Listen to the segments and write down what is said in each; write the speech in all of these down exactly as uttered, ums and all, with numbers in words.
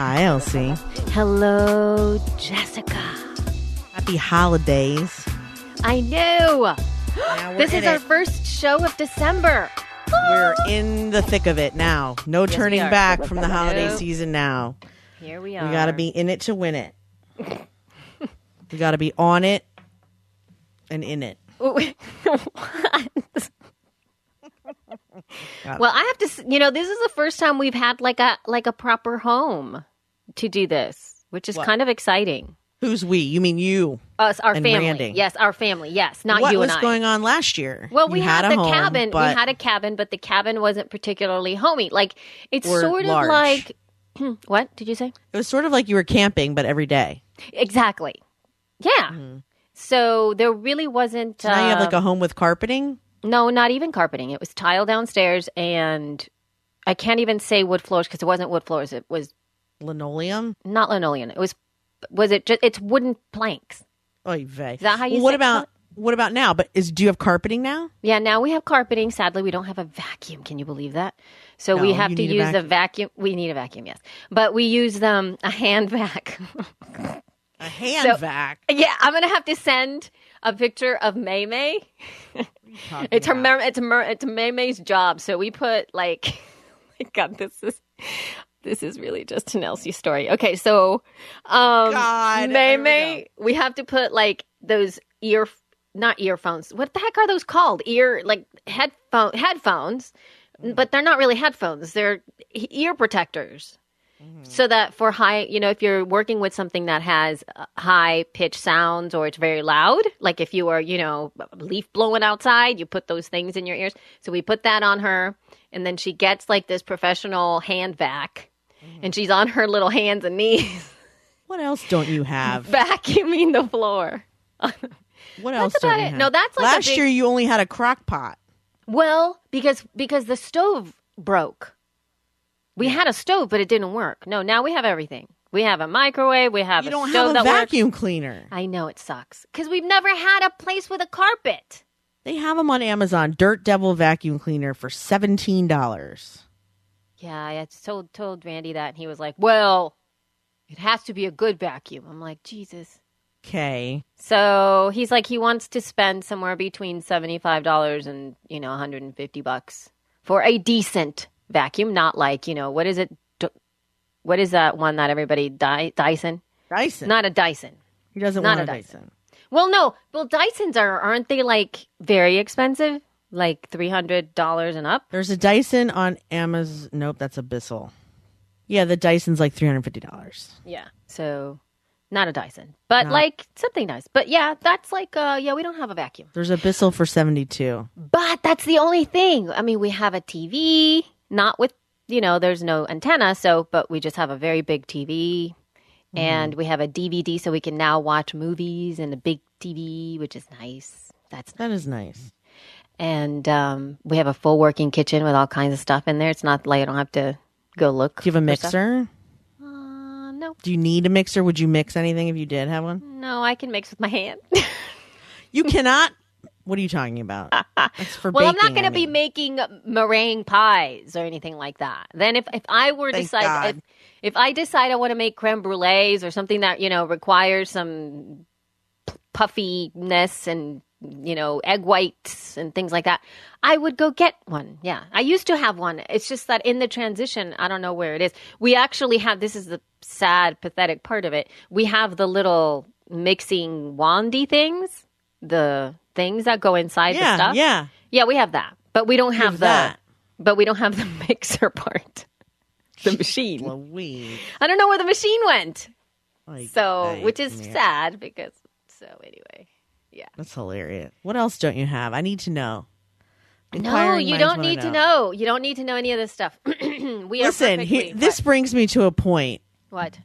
Hi, Elsie. Hello, Jessica. Happy holidays. I know. This is in our it. first show of December. We're in the thick of it now. No Yes, turning we are. back from the holiday Nope. season now. Here we are. We got to be in it to win it. We got to be on it and in it. What? Well, I have to, s- you know, this is the first time we've had like a like a proper home to do this, which is What? kind of exciting. Who's we? You mean you? Us, our And family. Randy. Yes, our family. Yes, not what you was and I. going on last year? Well, we You had, a the home, cabin. We but had a cabin, but the cabin wasn't particularly homey. Like it's Or sort large. of like what did you say? it was sort of like you were camping, but every day. Exactly. Yeah. So there really wasn't. So now you have like uh, a home with carpeting? No, not even carpeting. It was tile downstairs, and I can't even say wood floors because it wasn't wood floors. It was Linoleum? not linoleum. It was, was it just? It's wooden planks. Oy vey. Is that how you Well, what say about it? what about now? But is do you have carpeting now? Yeah. Now we have carpeting. Sadly, we don't have a vacuum. Can you believe that? So No, we have you to need a use the vacuum. We need a vacuum, yes, but we use them a hand vac. A hand So- vac. Yeah, I'm gonna have to send a picture of May May. Talking It's her. about? mer- It's mer- it's May May's job. So we put like, my God, this is this is really just an Elsie story. Okay, so um, God, May here we May, we have to put like those ear, not earphones. What the heck are those called? Ear like headphone headphones, but they're not really headphones. They're ear protectors. So that for high, you know, if you're working with something that has uh, high pitch sounds or it's very loud, like if you are, you know, a leaf blowing outside, you put those things in your ears. So we put that on her, and then she gets like this professional hand vac, and she's on her little hands and knees What else don't you have? vacuuming the floor. What else That's don't about you it. have? No, that's like a last big- year you only had a crock pot. Well, because because the stove broke. We had a stove, but it didn't work. No, now we have everything. We have a microwave. We have You a don't stove have a that works. vacuum cleaner. I know it sucks because we've never had a place with a carpet. They have them on Amazon. Dirt Devil vacuum cleaner for seventeen dollars. Yeah, I had told told Randy that, and he was like, "Well, it has to be a good vacuum." I'm like, Jesus. Okay. So he's like, he wants to spend somewhere between seventy five dollars and you know one hundred and fifty bucks for a decent vacuum, not like you know what is it? D- What is that one that everybody Dy- Dyson? Dyson. Not a Dyson. he doesn't not want a a Dyson. Dyson. Well, no. Well, Dysons are aren't they like very expensive? Like three hundred dollars and up? There's a Dyson on Amazon. Nope, that's Abyssal. Yeah, the Dyson's like three hundred fifty dollars. Yeah. So not a Dyson, but Not- like something nice. But yeah, that's like uh yeah, we don't have a vacuum. There's Abyssal for seventy-two. But that's the only thing. I mean, we have a T V, not with, you know, there's no antenna, so but we just have a very big T V. And we have a D V D so we can now watch movies in the big T V, which is nice. That's That is nice. And um, we have a full working kitchen with all kinds of stuff in there. It's not like I don't have to go look. Do you have a for stuff. mixer? Uh, no. Do you need a mixer? Would you mix anything if you did have one? No, I can mix with my hand. You cannot. What are you talking about? That's for well, I'm baking, not going I to be mean. making meringue pies or anything like that. Then if, if I were Thank decide God. if, if I decide I want to make creme brulees or something that, you know, requires some p- puffiness and, you know, egg whites and things like that, I would go get one. Yeah. I used to have one. It's just that in the transition, I don't know where it is. We actually have, this is the sad, pathetic part of it. We have the little mixing wandy things, the things that go inside the Yeah, stuff. yeah. Yeah, we have that. But we don't have, have the that. but we don't have the mixer part. The machine. Louise. I don't know where the machine went. Like, So, like, which is yeah. sad because so anyway. Yeah. That's hilarious. What else don't you have? I need to know. No, Inquiring you minds don't wanna need to know. You don't need to know any of this stuff. we are Listen, perfectly he, this brings me to a point. what?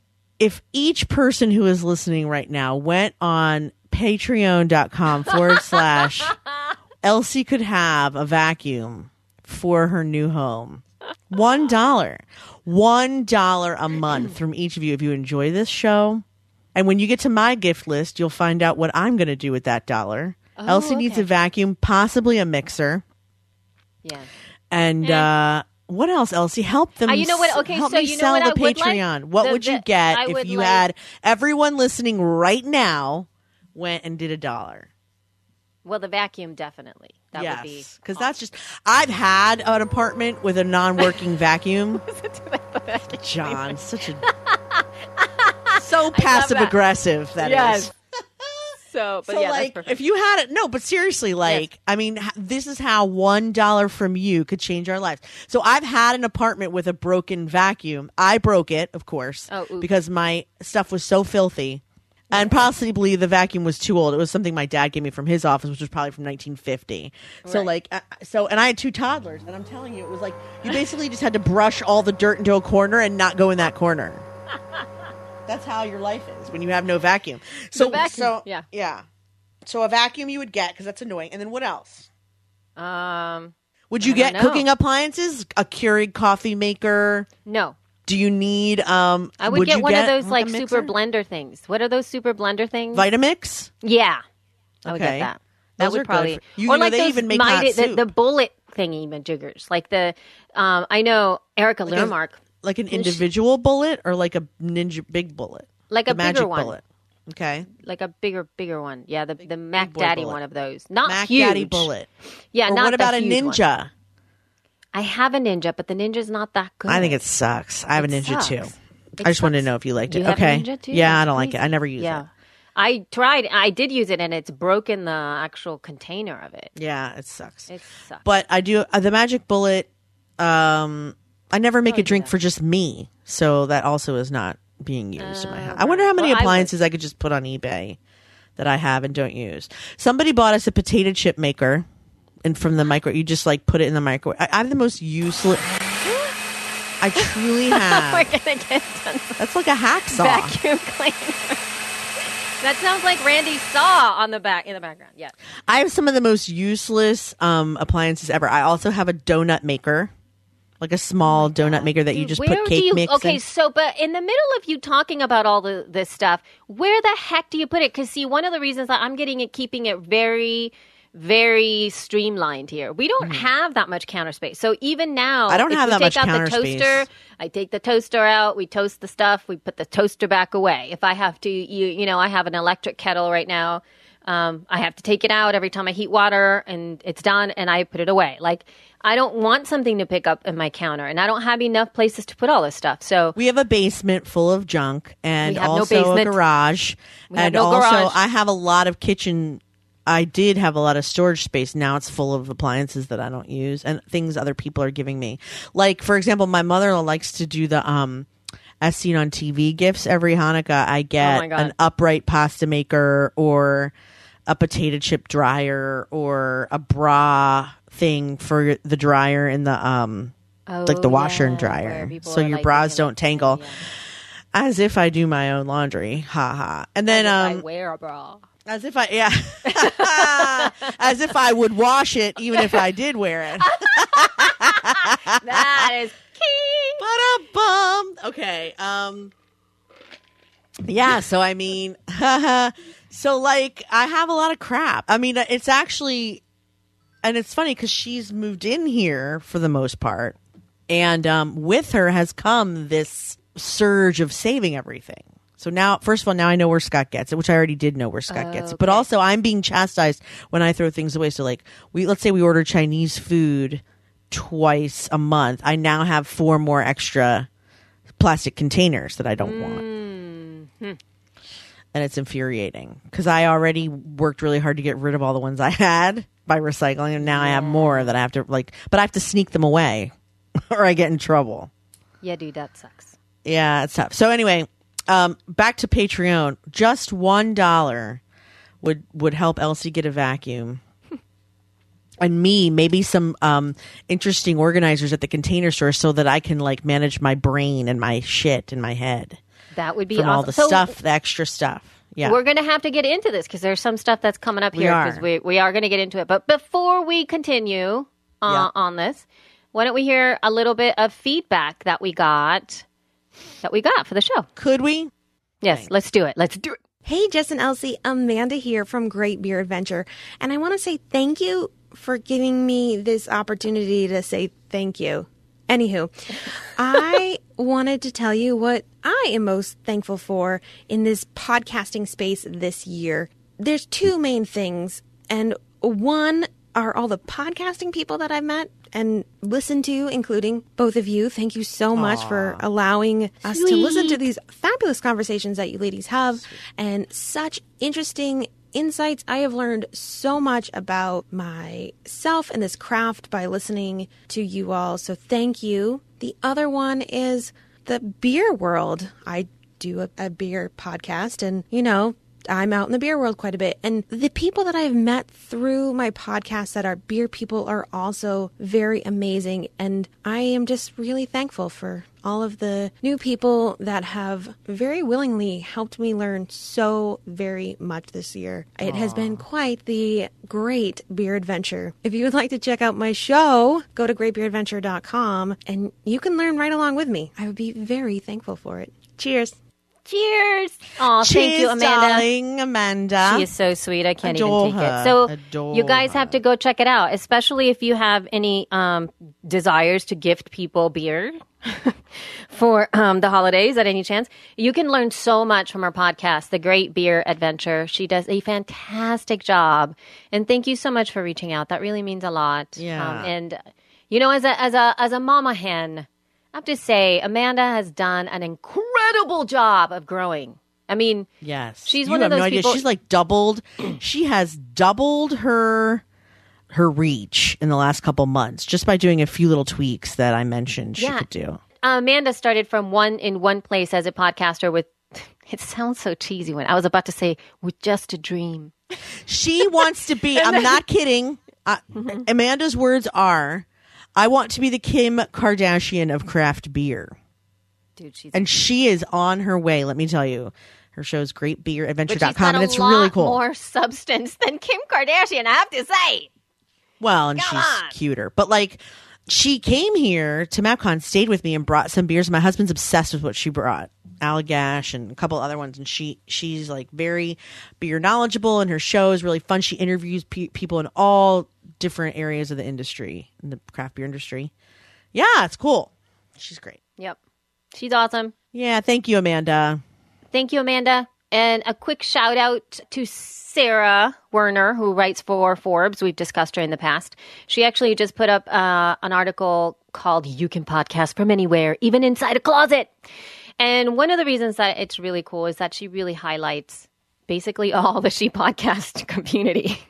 If each person who is listening right now went on patreon.com forward slash Elsie could have a vacuum for her new home. One dollar. One dollar a month from each of you if you enjoy this show. And when you get to my gift list, you'll find out what I'm going to do with that dollar. Oh, Elsie needs okay. a vacuum, possibly a mixer. Yeah. And Eh. uh, What else, Elsie? Help them. Uh, you know what? Okay, help so me you know sell what the I would Patreon. like? What The- would you the- get I if would you like- had everyone listening right now went and did a dollar? Well, the vacuum definitely. That yes, would be because that's just. I've had an apartment with a non-working vacuum. John, such a so passive aggressive that is. Yes. So, but So yeah, like, that's perfect. if you had it, no, but seriously, like, Yes. I mean, h- this is how one dollar from you could change our lives. So I've had an apartment with a broken vacuum. I broke it, of course, Oh, oops. because my stuff was so filthy, and possibly the vacuum was too old. It was something my dad gave me from his office, which was probably from nineteen fifty. So Right. like, uh, so, and I had two toddlers, and I'm telling you, it was like you basically just had to brush all the dirt into a corner and not go in that corner. That's how your life is when you have no vacuum. So, vacuum, so yeah. yeah. So a vacuum you would get because that's annoying. And then what else? Um, Would you I get don't know. cooking appliances? A Keurig coffee maker? no. Do you need? Um, I would, get you one get of those a like mixer? super blender things. What are those super blender things? Vitamix. Yeah. I would Okay. get that. Those That would are good probably for- you or know, like they those even make hot mighty, the, soup. the bullet thingy majiggers. Like the um I know Erica Like a- Learmark, Like an individual bullet or like a ninja big bullet? like The a bigger magic one. bullet. Okay. Like a bigger bigger one. Yeah, the the Mac boy Daddy bullet. one of those. Not Mac huge. Daddy bullet. Yeah, Or not what the about a huge one. Ninja? I have a Ninja, but the Ninja's not that good. I think it sucks. I have It a Ninja sucks. too. It I just wanted to sucks. know if you liked Do it. you have a okay. Ninja too? Yeah, I That's don't like it. crazy. I never use yeah. it. I tried. I did use it, and it's broken the actual container of it. Yeah, it sucks. It sucks. But I do uh, the magic bullet. Um, I never make Probably a drink do that. for just me, so that also is not being used in my house. I wonder how right. many Well, I would- appliances I, could just put on eBay that I have and don't use. Somebody bought us a potato chip maker, and from the micro, you just like put it in the microwave. I, I have the most useless. I truly We're have. gonna get done That's like a hacksaw. vacuum cleaner. That sounds like Randy Saw on the back in the background. Yeah. I have some of the most useless um, appliances ever. I also have a donut maker, like a small donut maker that you just Where put do cake you? mix Okay, in. so but in the middle of you talking about all the this stuff, where the heck do you put it? Because see, one of the reasons that I'm getting it, keeping it very, very streamlined here. We don't have that much counter space. So even now, Mm-hmm. I don't if have we that take much out counter the toaster, space. I take the toaster out. We toast the stuff. We put the toaster back away. If I have to, you you know, I have an electric kettle right now. Um, I have to take it out every time I heat water, and it's done, and I put it away. Like I don't want something to pick up in my counter, and I don't have enough places to put all this stuff. So We have a basement full of junk and We have no also a basement. garage. We have and no also, garage. I have a lot of kitchen. I did have a lot of storage space. Now it's full of appliances that I don't use and things other people are giving me. Like, for example, my mother likes to do the um, as seen on T V gifts every Hanukkah. I Oh get my God. an upright pasta maker or a potato chip dryer or a bra thing for the dryer in the um like the Oh, washer and yeah, dryer, where people so are, your like, bras making, like, don't tangle. yeah. As if I do my own laundry, ha ha. And then I um, wear a bra. as if I yeah, as if I would wash it even if I did wear it. That is key. But a bum. Okay. Um. Yeah. So I mean, so like I have a lot of crap. I mean, it's actually, and it's funny because she's moved in here for the most part, and um, with her has come this surge of saving everything. So now, first of all, now I know where Scott gets it, which I already did know where Scott gets it. But Okay. also, I'm being chastised when I throw things away. So, like, we let's say we order Chinese food twice a month. I now have four more extra plastic containers that I don't want, and it's infuriating because I already worked really hard to get rid of all the ones I had by recycling, and now I have more that I have to like. But I have to sneak them away, or I get in trouble. Yeah, dude, that sucks. Yeah, it's tough. So anyway, um, back to Patreon. Just one dollar would would help Elsie get a vacuum, and me maybe some um, interesting organizers at the Container Store, so that I can like manage my brain and my shit in my head That would be from awesome. all the So stuff, the extra stuff. Yeah, we're going to have to get into this because there's some stuff that's coming up We here are. because we, we are going to get into it. But before we continue uh, Yeah. on this, why don't we hear a little bit of feedback that we got that we got for the show? could we? Yes, let's do it. Let's do it. Hey, Jess and Elsie, Amanda here from Great Beer Adventure. And I want to say thank you for giving me this opportunity to say thank you Anywho, I wanted to tell you what I am most thankful for in this podcasting space this year. There's two main things, and one are all the podcasting people that I've met and listened to, including both of you. Thank you so much Aww. for allowing us Sweet. to listen to these fabulous conversations that you ladies have and such interesting insights. I have learned so much about myself and this craft by listening to you all. So thank you. The other one is the beer world. I do a, a beer podcast, and, you know, I'm out in the beer world quite a bit. And the people that I've met through my podcast that are beer people are also very amazing. And I am just really thankful for all of the new people that have very willingly helped me learn so very much this year. It has been quite the great beer adventure. If you would like to check out my show, go to great beer adventure dot com and you can learn right along with me. I would be very thankful for it. Cheers. Cheers. Oh, Cheers, thank you, Amanda. darling Amanda. She is so sweet. I can't Adore even take her. it. So Adore you guys her. have to go check it out, especially if you have any um, desires to gift people beer for um, the holidays at any chance. You can learn so much from her podcast, The Great Beer Adventure. She does a fantastic job. And thank you so much for reaching out. That really means a lot. Yeah. Um, and, you know, as a, as a, as a mama hen, I have to say, Amanda has done an incredible job of growing. I mean, Yes. she's you one have of those no idea. people- She's like doubled. She has doubled her her reach in the last couple months just by doing a few little tweaks that I mentioned she Yeah. could do. Amanda started from one in one place as a podcaster with, it sounds so cheesy when I was about to say, with just a dream. She wants to be, I'm not kidding. Uh, Amanda's words are, I want to be the Kim Kardashian of craft beer. Dude, she's And she is on her way, let me tell you. Her show's great beer adventure but dot she's com, got and a it's lot really cool. more substance than Kim Kardashian, I have to say. Well, and Come she's on. cuter. But like, she came here to MapCon, stayed with me, and brought some beers. My husband's obsessed with what she brought, Allagash and a couple other ones. And she she's like very beer knowledgeable, and her show is really fun. She interviews pe- people in all different areas of the industry, in the craft beer industry. Yeah, it's cool. She's great. Yep. She's awesome. Yeah, thank you, Amanda. Thank you, Amanda. And a quick shout out to Sarah Werner, who writes for Forbes. We've discussed her in the past. She actually just put up uh, an article called You Can Podcast From Anywhere, Even Inside a Closet. And one of the reasons that it's really cool is that she really highlights basically all the She Podcast community.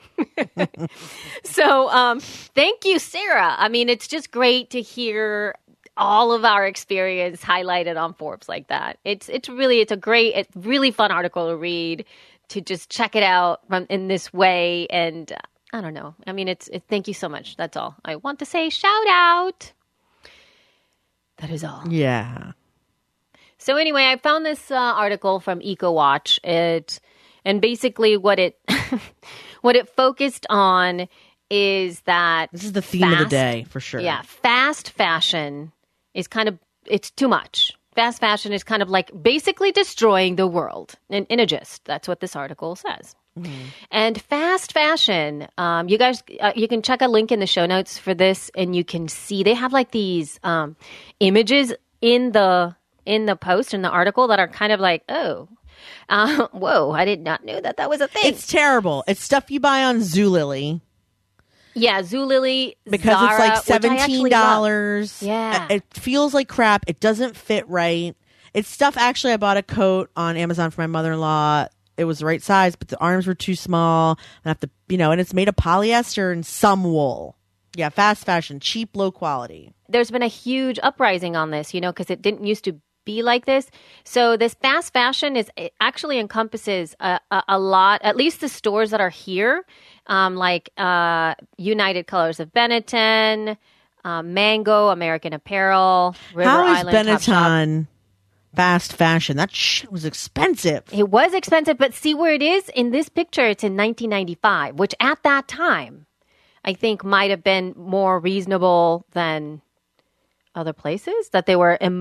So um, thank you, Sarah. I mean, it's just great to hear all of our experience highlighted on Forbes like that. It's it's really, it's a great, it's really fun article to read, to just check it out from in this way. And uh, I don't know. I mean, it's, it, thank you so much. That's all I want to say. Shout out. That is all. Yeah. So anyway, I found this uh, article from EcoWatch. It and basically what it what it focused on is that This is the theme of the fast- day, for sure. Yeah, fast fashion is kind of it's too much. Fast fashion is kind of like basically destroying the world. In, in a gist, that's what this article says. And fast fashion, um, you guys, uh, you can check a link in the show notes for this, and you can see they have like these um, images in the in the post in the article that are kind of like, oh, uh, whoa, I did not know that that was a thing. It's terrible. It's stuff you buy on Zulily. Yeah, Zulily, Because Zara, it's like which I actually seventeen love. dollars. Yeah. It feels like crap. It doesn't fit right. It's stuff, actually, I bought a coat on Amazon for my mother-in-law. It was the right size, but the arms were too small. I have to, you know, and it's made of polyester and some wool. Yeah, fast fashion, cheap, low quality. There's been a huge uprising on this, you know, because it didn't used to be like this. So this fast fashion is it actually encompasses a, a, a lot, at least the stores that are here, um, like uh, United Colors of Benetton, uh, Mango, American Apparel, River How is Island, Topshop. Benetton fast fashion? That shit was expensive. It was expensive, but see where it is? In this picture, it's in nineteen ninety-five, which at that time, I think might have been more reasonable than other places, that they were em-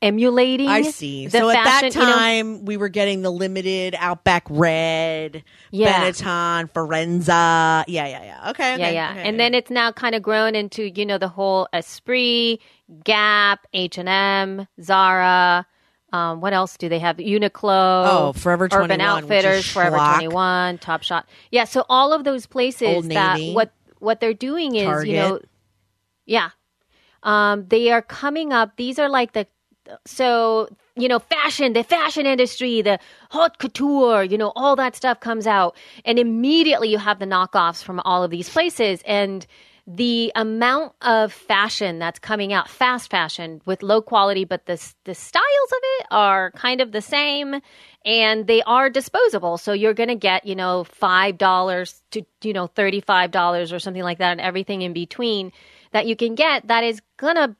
emulating. I see. The So at fashion, that you know- time, we were getting the limited Outback Red, Yeah. Benetton, Forenza. Yeah, yeah, yeah. Okay, okay. yeah, yeah. okay. And then it's now kind of grown into, you know, the whole Esprit, Gap, H and M, Zara. Um, what else do they have? Uniqlo. Oh, Forever Urban twenty-one, which Outfitters, is Forever schlock. twenty-one, Topshop. Yeah, so all of those places Old that Navy. what what they're doing is, Target. you know, yeah. Um, they are coming up. These are like the so you know fashion, the fashion industry, the haute couture, you know, all that stuff comes out, and immediately you have the knockoffs from all of these places, and the amount of fashion that's coming out, fast fashion with low quality, but the the styles of it are kind of the same, and they are disposable. So you're going to get, you know, five dollars to, you know, thirty-five dollars or something like that, and everything in between that you can get that is going to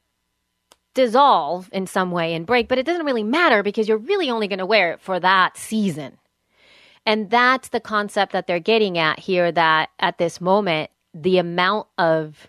dissolve in some way and break, but it doesn't really matter because you're really only going to wear it for that season. And that's the concept that they're getting at here, that at this moment, the amount of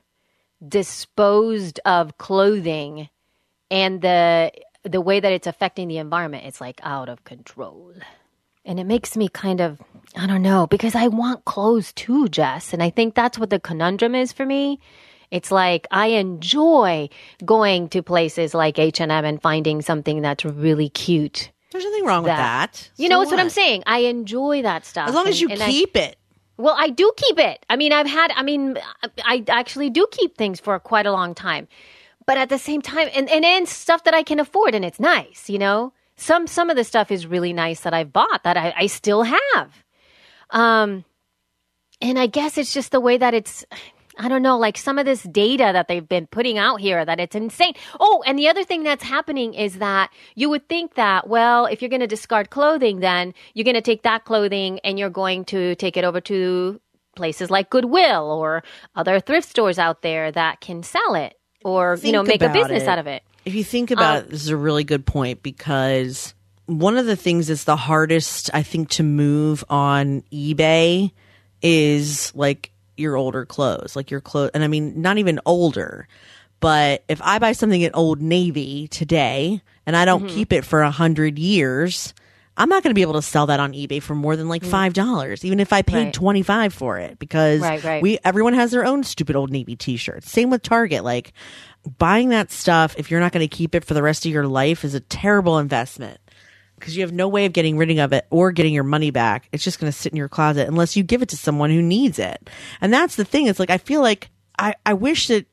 disposed of clothing and the the way that it's affecting the environment, it's like out of control. And it makes me kind of, I don't know, because I want clothes too, Jess. And I think that's what the conundrum is for me. It's like I enjoy going to places like H and M and finding something that's really cute. There's nothing wrong with that. You So know, that's what I'm what? saying. I enjoy that stuff. As long as you And- and I- keep it. well, I do keep it. I mean, I've had, I mean, I actually do keep things for quite a long time. But at the same time, and, and then stuff that I can afford, and it's nice, you know? Some some of the stuff is really nice that I've bought that I, I still have. Um, and I guess it's just the way that it's, I don't know, like some of this data that they've been putting out here, that it's insane. Oh, and the other thing that's happening is that you would think that, well, if you're going to discard clothing, then you're going to take that clothing and you're going to take it over to places like Goodwill or other thrift stores out there that can sell it or, you know, Think make a about business it. out of it. If you think about Um, it, this is a really good point, because one of the things that's the hardest, I think, to move on eBay is like your older clothes, like your clothes. And I mean, not even older, but if I buy something at Old Navy today and I don't Mm-hmm. keep it for a hundred years, I'm not going to be able to sell that on eBay for more than like five dollars, even if I paid Mm. Right. twenty five for it, because Right, right. we everyone has their own stupid Old Navy T-shirts. Same with Target. Like buying that stuff, if you're not going to keep it for the rest of your life, is a terrible investment because you have no way of getting rid of it or getting your money back. It's just going to sit in your closet unless you give it to someone who needs it. And that's the thing. It's like I feel like I I wish that.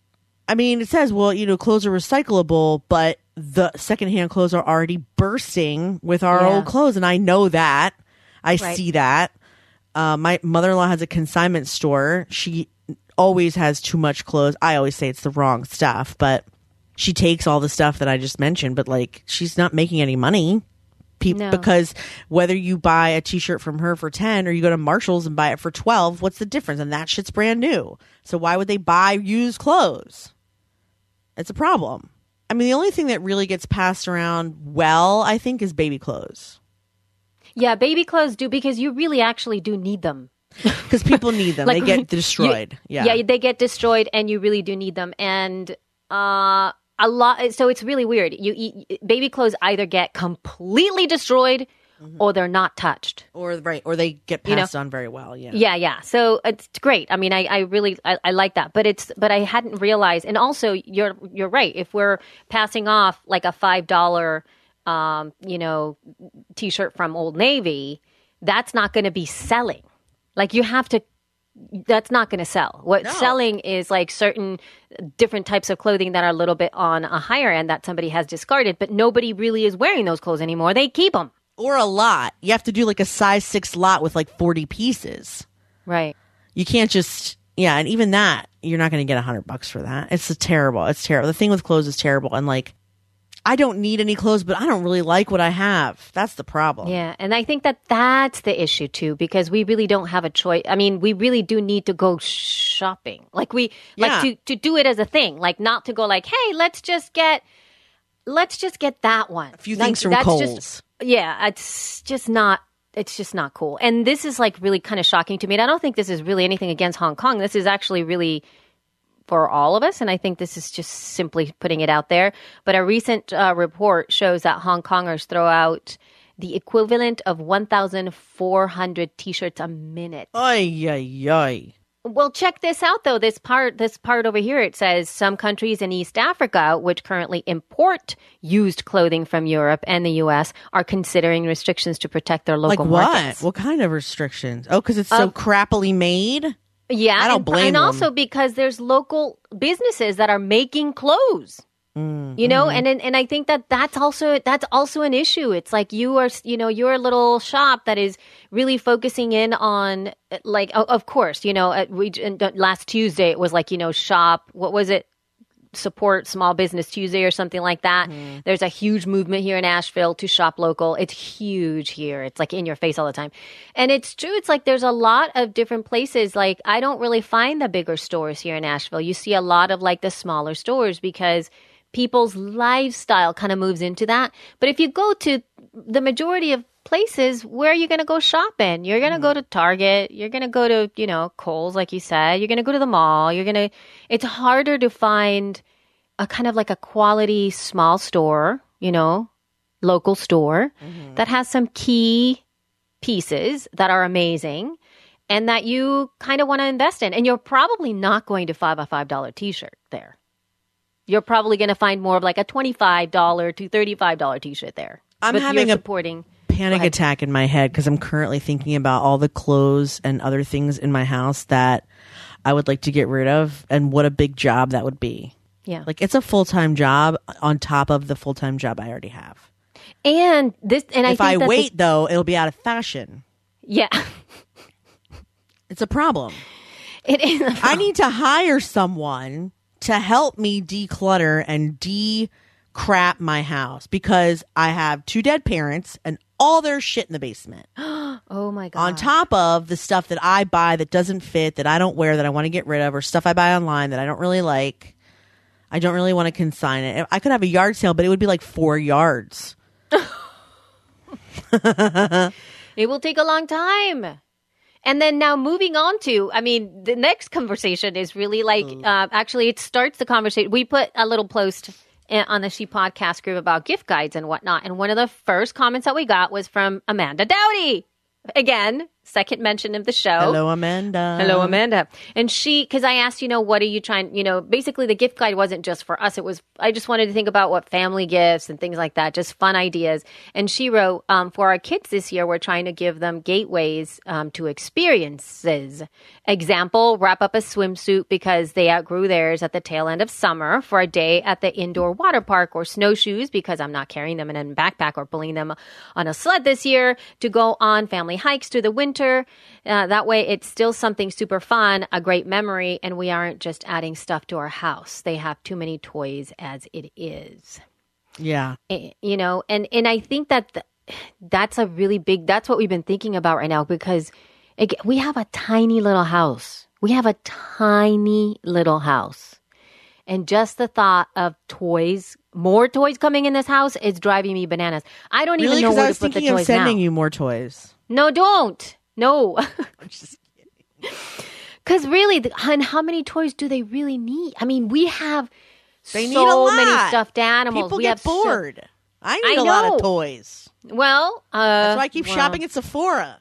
I mean, it says, well, you know, clothes are recyclable, but the secondhand clothes are already bursting with our Yeah. old clothes. And I know that. I Right. see that. Uh, my mother-in-law has a consignment store. She always has too much clothes. I always say it's the wrong stuff, but she takes all the stuff that I just mentioned, but like she's not making any money. Pe- No. Because whether you buy a t-shirt from her for ten or you go to Marshall's and buy it for twelve, what's the difference? And that shit's brand new. So why would they buy used clothes? It's a problem. I mean, the only thing that really gets passed around well, I think, is baby clothes. Yeah, baby clothes do, because you really actually do need them. Because people need them. Like, they get you- destroyed. yeah. Yeah, they get destroyed, and you really do need them. And uh, a lot. So it's really weird. You eat, baby clothes either get completely destroyed or they're not touched. Or right, or they get You know? passed on very well. Yeah. Yeah, yeah. So it's great. I mean, I, I really I, I like that. But it's but I hadn't realized. And also, you're you're right. If we're passing off like a five dollar, um, you know, t-shirt from Old Navy, that's not going to be selling. Like you have to. That's not going to sell. What's No. selling is like certain different types of clothing that are a little bit on a higher end that somebody has discarded, but nobody really is wearing those clothes anymore. They keep them. Or a lot. You have to do like a size six lot with like forty pieces. Right. You can't just, yeah. And even that, you're not going to get a hundred bucks for that. It's a terrible. It's terrible. The thing with clothes is terrible. And like, I don't need any clothes, but I don't really like what I have. That's the problem. Yeah, and I think that that's the issue too, because we really don't have a choice. I mean, we really do need to go shopping, like we Yeah. like to to do it as a thing, like not to go like, hey, let's just get, let's just get that one. A few Like, things from that's Kohl's. just- yeah, it's just not. It's just not cool. And this is like really kind of shocking to me. And I don't think this is really anything against Hong Kong. This is actually really for all of us. And I think this is just simply putting it out there. But a recent uh, report shows that Hong Kongers throw out the equivalent of one thousand four hundred T-shirts a minute. Ay, ay, ay. Well, check this out, though. This part, this part over here, it says some countries in East Africa, which currently import used clothing from Europe and the U S, are considering restrictions to protect their local Like what? markets. What kind of restrictions? Oh, because it's so Uh, crappily made? Yeah, I don't and, blame and them. also because there's local businesses that are making clothes. Mm, You know, mhm. and, and and I think that that's also that's also an issue. It's like you are, you know, you're a little shop that is really focusing in on, like, o- of course, you know, at, we and last Tuesday it was like, you know, shop. What was it? Support Small Business Tuesday or something like that. Mm-hmm. There's a huge movement here in Asheville to shop local. It's huge here. It's like in your face all the time. And it's true. It's like there's a lot of different places. Like I don't really find the bigger stores here in Asheville. You see a lot of like the smaller stores because people's lifestyle kind of moves into that. But if you go to the majority of places, where are you going to go shopping? You're going to go to Target. You're going to go to, you know, Kohl's, like you said. You're going to go to the mall. You're going to, it's harder to find a kind of like a quality small store, you know, local store Mm-hmm. that has some key pieces that are amazing and that you kind of want to invest in. And you're probably not going to find a five dollar t-shirt there. You're probably going to find more of like a twenty-five dollars to thirty-five dollars t-shirt there. I'm But having you're a supporting panic ahead. attack in my head because I'm currently thinking about all the clothes and other things in my house that I would like to get rid of and what a big job that would be. Yeah. Like it's a full-time job on top of the full-time job I already have. And this, and I If think I that wait the, though, it'll be out of fashion. yeah, It's a problem. it is. a I need to hire someone to help me declutter and de-crap my house because I have two dead parents and all their shit in the basement. Oh my god! On top of the stuff that I buy that doesn't fit, that I don't wear, that I want to get rid of, or stuff I buy online that I don't really like. I don't really want to consign it. I could have a yard sale, but it would be like four yards. It will take a long time. And then now moving on to, I mean, the next conversation is really like, uh, actually, it starts the conversation. We put a little post in- on the She Podcast group about gift guides and whatnot. And one of the first comments that we got was from Amanda Dowdy. Again, second mention of the show. Hello, Amanda. Hello, Amanda. And she, because I asked, you know, what are you trying, you know, basically the gift guide wasn't just for us. It was, I just wanted to think about what family gifts and things like that, just fun ideas. And she wrote, um, for our kids this year, we're trying to give them gateways um, to experiences. Example, wrap up a swimsuit because they outgrew theirs at the tail end of summer for a day at the indoor water park, or snowshoes because I'm not carrying them in a backpack or pulling them on a sled this year, to go on family hikes through the winter. Uh, that way it's still something super fun, a great memory, and we aren't just adding stuff to our house. They have too many toys as it is. Yeah. Eh, You know, and, and I think that th- that's a really big, that's what we've been thinking about right now, because it, we have a tiny little house. We have a tiny little house. And just the thought of toys, more toys coming in this house is driving me bananas. I don't Really? even know Because where I was to put the thinking of toys sending now. you more toys. No, don't. No. I'm just kidding. Because really, the- and how many toys do they really need? I mean, we have They so need a lot. many stuffed animals. People we get have so- bored. I need I a lot of know. toys. well, uh, That's why I keep well, shopping at Sephora.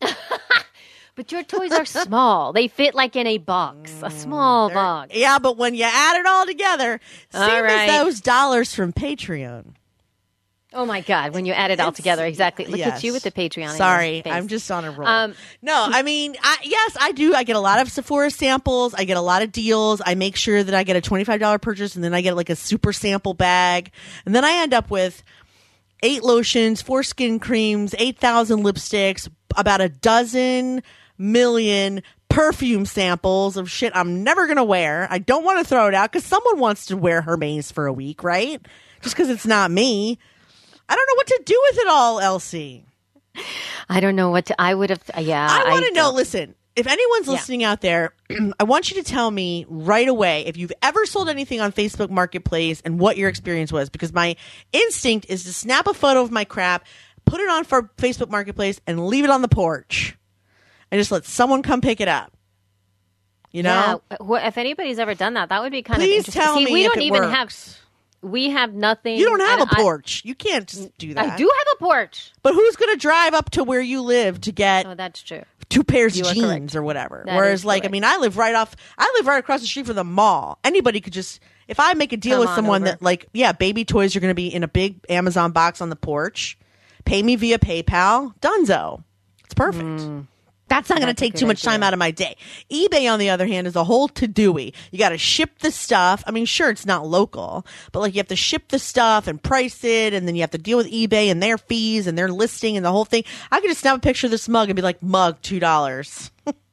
But your toys are small. They fit like in a box, a small They're- box. Yeah, but when you add it all together, All same right. as those dollars from Patreon. Oh my God! When you add it all It's- together, exactly. Look yes. at you with the Patreon. on Sorry, your face. I'm just on a roll. Um, no, I mean, I, yes, I do. I get a lot of Sephora samples. I get a lot of deals. I make sure that I get a twenty-five dollars purchase, and then I get like a super sample bag. And then I end up with eight lotions, four skin creams, eight thousand lipsticks, about a dozen million perfume samples of shit I'm never going to wear. I don't want to throw it out because someone wants to wear Hermes for a week, right? Just because it's not me. I don't know what to do with it all, Elsie. I don't know what to. I would have. Yeah, I want to know, don't- listen, if anyone's Yeah. listening out there, I want you to tell me right away if you've ever sold anything on Facebook Marketplace and what your experience was, because my instinct is to snap a photo of my crap, put it on for Facebook Marketplace, and leave it on the porch and just let someone come pick it up. You know? Yeah. Wh- If anybody's ever done that, that would be kind Please of interesting. tell See, me we if don't it even works. have. We have nothing. You don't have and a I- porch. You can't just do that. I do have a porch. But who's going to drive up to where you live to get Oh, that's true. two pairs You of are jeans correct. or whatever? That Whereas, is like, I correct. mean, I live right off. I live right across the street from the mall. Anybody could just. If I make a deal Come with on someone over. that, like, yeah, baby toys are going to be in a big Amazon box on the porch. Pay me via PayPal. Dunzo. It's perfect. That's not going to That's a take good too much time idea. out of my day. eBay, on the other hand, is a whole to-doy. You got to ship the stuff. I mean, sure, it's not local, but like you have to ship the stuff and price it, and then you have to deal with eBay and their fees and their listing and the whole thing. I could just snap a picture of this mug and be like, mug, two dollars.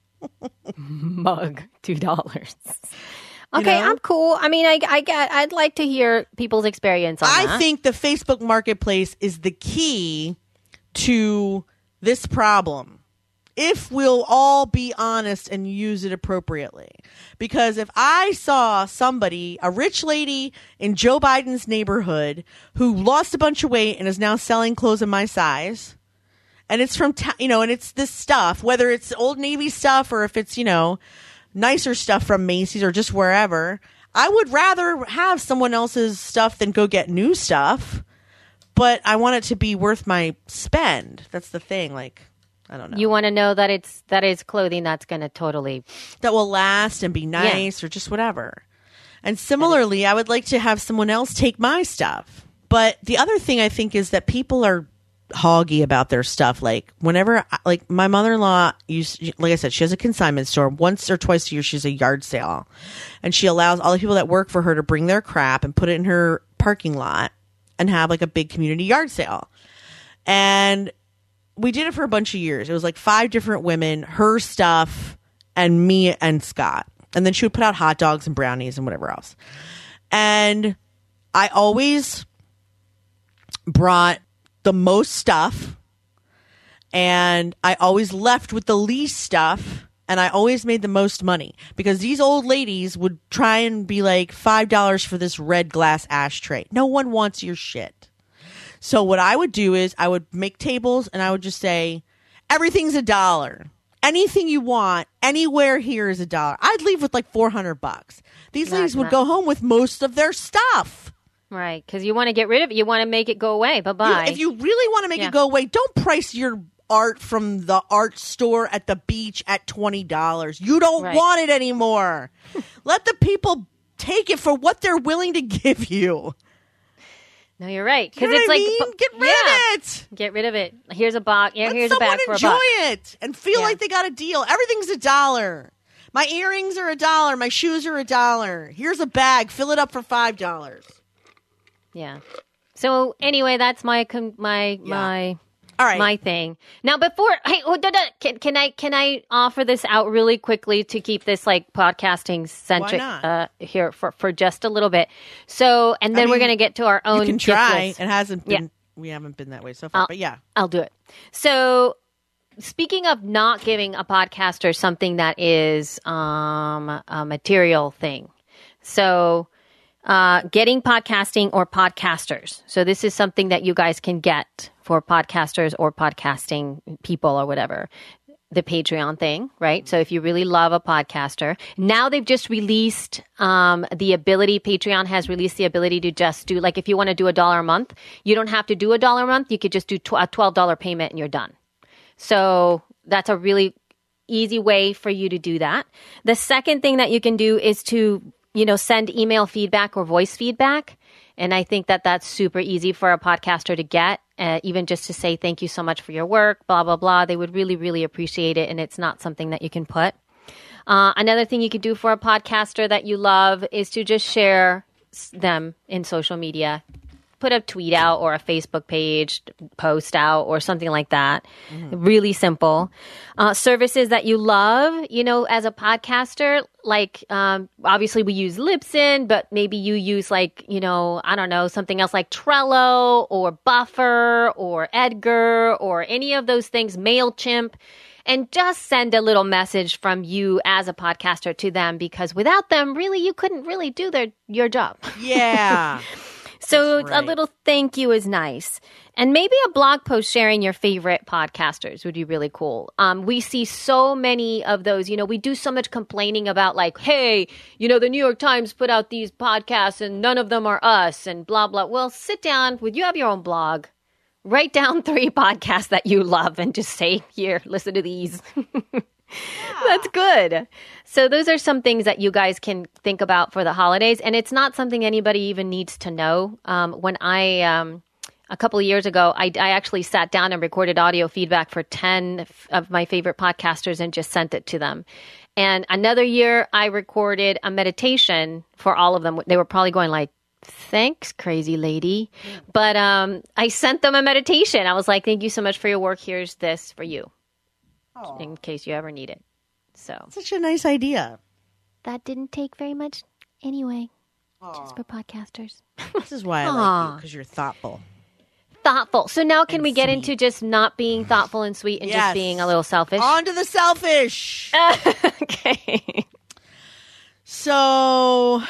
Mug, two dollars. Okay, know? I'm cool. I mean, I, I get. I'd like to hear people's experience on I that. think the Facebook Marketplace is the key to this problem. If we'll all be honest and use it appropriately. Because if I saw somebody, a rich lady in Joe Biden's neighborhood who lost a bunch of weight and is now selling clothes in my size, and it's from, ta- you know, and it's this stuff, whether it's Old Navy stuff or if it's, you know, nicer stuff from Macy's or just wherever, I would rather have someone else's stuff than go get new stuff. But I want it to be worth my spend. That's the thing. Like, I don't know. You want to know that it's that is clothing that's going to totally. that will last and be nice or just whatever. And similarly, I would like to have someone else take my stuff. But the other thing I think is that people are hoggy about their stuff. Like whenever, like my mother-in-law used, like I said, she has a consignment store. Once or twice a year, she's a yard sale, and she allows all the people that work for her to bring their crap and put it in her parking lot and have like a big community yard sale. And we did it for a bunch of years. It was like five different women, her stuff, and me and Scott. And then she would put out hot dogs and brownies and whatever else. And I always brought the most stuff, and I always left with the least stuff, and I always made the most money because these old ladies would try and be like five dollars for this red glass ashtray. No one wants your shit. So what I would do is I would make tables and I would just say, everything's a dollar. Anything you want, anywhere here is a dollar. I'd leave with like four hundred bucks. These Not- ladies would not- go home with most of their stuff. Right, because you want to get rid of it. You want to make it go away. Bye You- bye. if you really want to make Yeah. it go away, don't price your art from the art store at the beach at twenty dollars. You don't Right. want it anymore. Let the people take it for what they're willing to give you. No, you're right. You know Because what it's I like mean? bu- Get rid yeah. of it. Get rid of it. Here's a box. Yeah, Let here's a someone bag for a enjoy buck. it and feel Yeah. like they got a deal. Everything's a dollar. My earrings are a dollar. My shoes are a dollar. Here's a bag. Fill it up for five dollars. Yeah. So anyway, that's my com- my my All right. my thing. Now, before hey, oh, da, da, can, can I can I offer this out really quickly to keep this like podcasting centric not? uh, here for for just a little bit. So, and then I we're mean, gonna get to our own. you can gift try. list. It hasn't Yeah. been. We haven't been that way so far. I'll- but yeah. I'll do it. So, speaking of not giving a podcaster something that is um, a material thing, so uh, getting podcasting or podcasters. So, this is something that you guys can get for podcasters or podcasting people or whatever. The Patreon thing, right? So if you really love a podcaster, now they've just released um, the ability, Patreon has released the ability to just do, like if you want to do a dollar a month, you don't have to do a dollar a month. You could just do tw- a twelve dollars payment and you're done. So that's a really easy way for you to do that. The second thing that you can do is to, you know, send email feedback or voice feedback. And I think that that's super easy for a podcaster to get, uh, even just to say thank you so much for your work, blah, blah, blah. They would really, really appreciate it. And it's not something that you can put. Uh, another thing you could do for a podcaster that you love is to just share s- them in social media. Put a tweet out or a Facebook page post out or something like that. Mm-hmm. Really simple. Uh, services that you love, you know, as a podcaster, like um, obviously we use Libsyn, but maybe you use like, you know, I don't know, something else like Trello or Buffer or Edgar or any of those things, MailChimp. And just send a little message from you as a podcaster to them because without them, really, you couldn't really do their your job. Yeah. So That's right. a little thank you is nice. And maybe a blog post sharing your favorite podcasters would be really cool. Um, we see so many of those. You know, we do so much complaining about like, hey, you know, the New York Times put out these podcasts and none of them are us and blah, blah. Well, sit down. Would you have your own blog? Write down three podcasts that you love and just say, here, listen to these. That's good. So those are some things that you guys can think about for the holidays. And it's not something anybody even needs to know. Um, when I, um, a couple of years ago, I, I actually sat down and recorded audio feedback for ten of my favorite podcasters and just sent it to them. And another year, I recorded a meditation for all of them. They were probably going like, thanks, crazy lady. But um, I sent them a meditation. I was like, thank you so much for your work. Here's this for you. Aw. In case you ever need it. So Such a nice idea. that didn't take very much anyway, Aw. just for podcasters. This is why I like Aw. you, because you're thoughtful. Thoughtful. So now can And we get sweet. into just not being thoughtful and sweet and Yes. just being a little selfish? On to the selfish. Okay. So,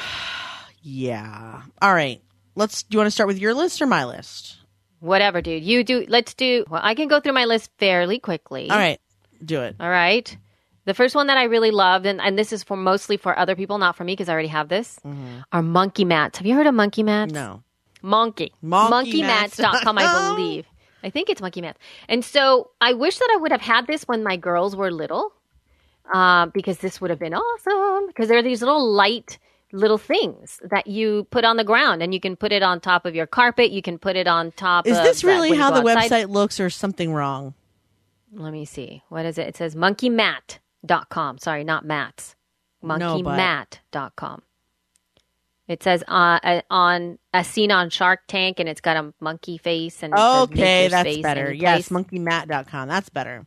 yeah. All right. Let's. Do you want to start with your list or my list? Whatever, dude. You do. Let's do. Well, I can go through my list fairly quickly. All right. Do it. All right. The first one that I really loved, and, and this is for mostly for other people, not for me because I already have this, are monkey mats. Have you heard of monkey mats? No. Monkey. Monkey Monkeymats dot com, I believe. I think it's Monkey Mats. And so I wish that I would have had this when my girls were little, uh, because this would have been awesome. Because there are these little light little things that you put on the ground, and you can put it on top of your carpet. You can put it on top Is of this the- really when you how go the outside. website looks, or is something wrong? Let me see. What is it? It says monkey mat dot com. Sorry, not mats. No, monkey but- mat dot com. It says uh, uh, on a scene on Shark Tank, and it's got a monkey face. And it says, "Make Okay, your that's space better. any Yes, place." monkey mat dot com. That's better.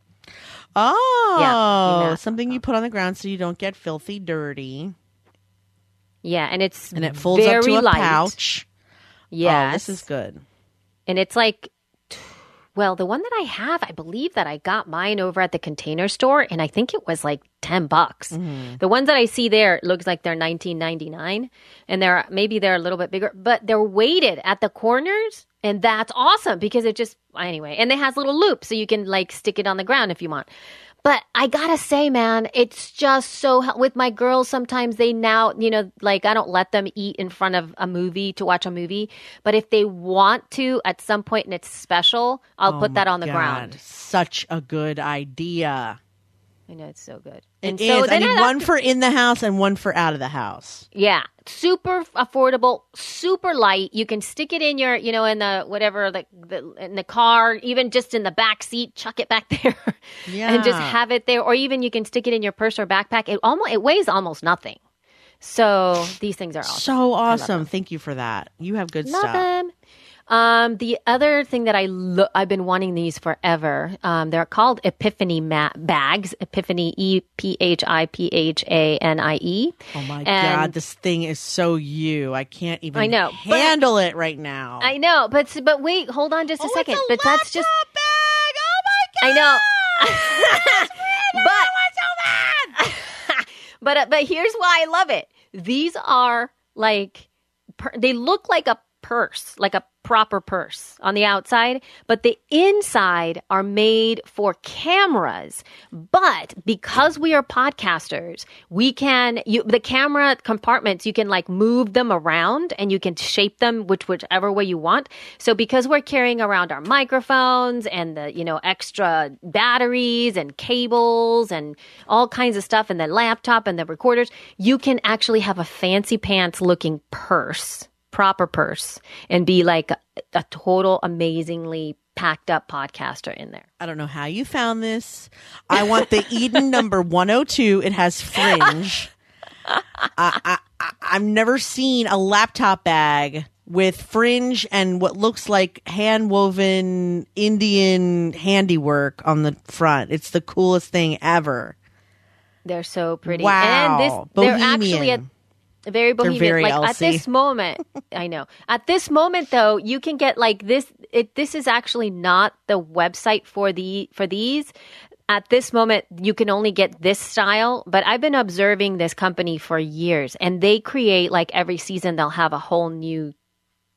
Oh, monkey mat something you put on the ground so you don't get filthy dirty. Yeah, and it's And it folds very up to a light. pouch. Yes. Oh, this is good. And it's like, well, the one that I have, I believe that I got mine over at the Container Store, and I think it was like ten bucks. Mm-hmm. The ones that I see there, it looks like they're nineteen ninety-nine, and they're maybe they're a little bit bigger, but they're weighted at the corners, and that's awesome because it just anyway, and it has little loops so you can like stick it on the ground if you want. But I gotta say, man, it's just so hel- with my girls. Sometimes they now, you know, like I don't let them eat in front of a movie to watch a movie. But if they want to at some point and it's special, I'll Oh put that my on the God. ground. Such a good idea. I know it's so good. It And is. so I then need I one for in the house and one for out of the house. Yeah, super affordable, super light. You can stick it in your, you know, in the whatever, like the, in the car, even just in the back seat, chuck it back there, Yeah. and just have it there. Or even you can stick it in your purse or backpack. It almost it weighs almost nothing. So these things are awesome. So awesome. Thank you for that. You have good Love stuff. them. Um, the other thing that I lo- I've been wanting these forever. Um, they're called Epiphany mat bags. Epiphany, E P H I P H A N I E. Oh my And- God, this thing is so you. I can't even I know, but- handle it right now. I know, but but wait, hold on just a Oh, second. it's a but that's just laptop bag. Oh my I God. know. but but uh, but here's why I love it. These are like per- they look like a purse, like a proper purse on the outside, but the inside are made for cameras. But because we are podcasters, we can you the camera compartments, you can like move them around and you can shape them which whichever way you want. So because we're carrying around our microphones and the, you know, extra batteries and cables and all kinds of stuff and the laptop and the recorders, you can actually have a fancy pants looking purse. Proper purse and be like a, a total amazingly packed up podcaster in there. I don't know how you found this. I want the Eden number one oh two. It has fringe. I, I, I, I've never seen a laptop bag with fringe and what looks like hand woven Indian handiwork on the front. It's the coolest thing ever. They're so pretty. Wow. And this they're actually at Bohemian. very bohemian. very like at Elsie. this moment, I know. At this moment though, you can get like this it this is actually not the website for the for these. At this moment, you can only get this style, but I've been observing this company for years and they create like every season they'll have a whole new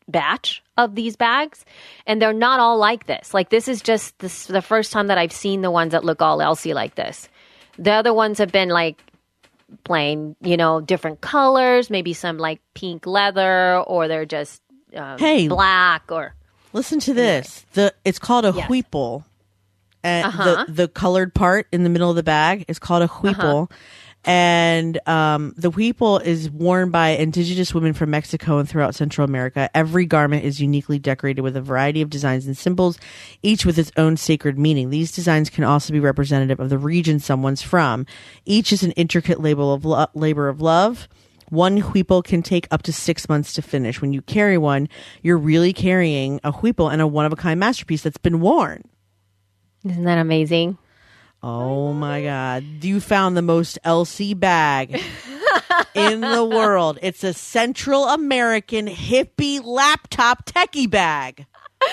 batch of these bags, and they're not all like this. Like this is just this, the first time that I've seen the ones that look all Elsie like this. The other ones have been like plain, you know, different colors, maybe some like pink leather, or they're just um, Hey. black. Or Listen to this. The it's called a Yes. huiple. And Uh-huh. the the colored part in the middle of the bag is called a huiple. And um, the huiple is worn by indigenous women from Mexico and throughout Central America. Every garment is uniquely decorated with a variety of designs and symbols, each with its own sacred meaning. These designs can also be representative of the region someone's from. Each is an intricate label of lo- labor of love. One huiple can take up to six months to finish. When you carry one, you're really carrying a huiple and a one-of-a-kind masterpiece that's been worn. Isn't that amazing? Oh my God. You found the most Elsie bag in the world. It's a Central American hippie laptop techie bag.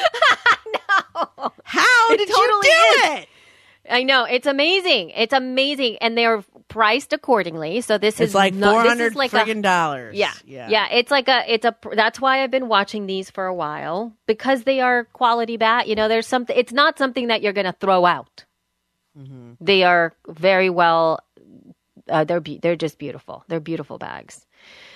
No. How It did totally you do is. it? I know. It's amazing. It's amazing. And they're priced accordingly. So this It's is like not- four this hundred is like friggin' a, dollars. Yeah, yeah. yeah. It's like a, it's a, that's why I've been watching these for a while, because they are quality bat. You know, there's something, it's not something that you're going to throw out. Mm-hmm. They are very well, uh, they're, be- they're just beautiful. They're beautiful bags.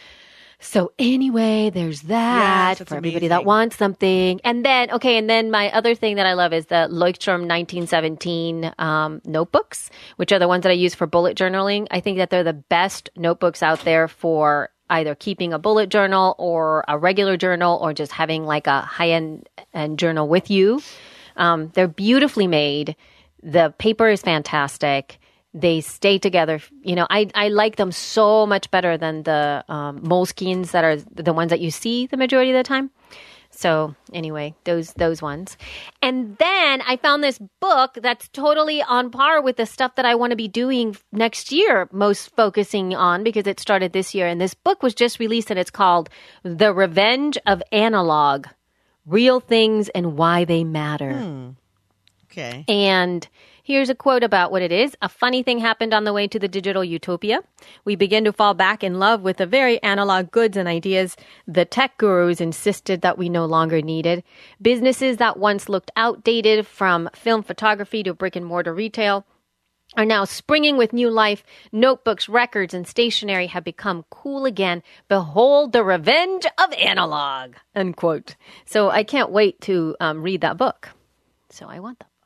So anyway, there's that Yes, that's for everybody amazing. that wants something. And then, okay, and then my other thing that I love is the Leuchtturm nineteen seventeen um, notebooks, which are the ones that I use for bullet journaling. I think that they're the best notebooks out there for either keeping a bullet journal or a regular journal, or just having like a high-end end journal with you. Um, they're beautifully made. The paper is fantastic. They stay together. You know, I, I like them so much better than the um, Moleskines that are the ones that you see the majority of the time. So anyway, those those ones. And then I found this book that's totally on par with the stuff that I want to be doing next year, most focusing on, because it started this year. And this book was just released, and it's called The Revenge of Analog: Real Things and Why They Matter. Okay. And here's a quote about what it is. A funny thing happened on the way to the digital utopia. We begin to fall back in love with the very analog goods and ideas the tech gurus insisted that we no longer needed. Businesses that once looked outdated, from film photography to brick and mortar retail, are now springing with new life. Notebooks, records, and stationery have become cool again. Behold the revenge of analog, unquote. So I can't wait to um, read that book. So I want that.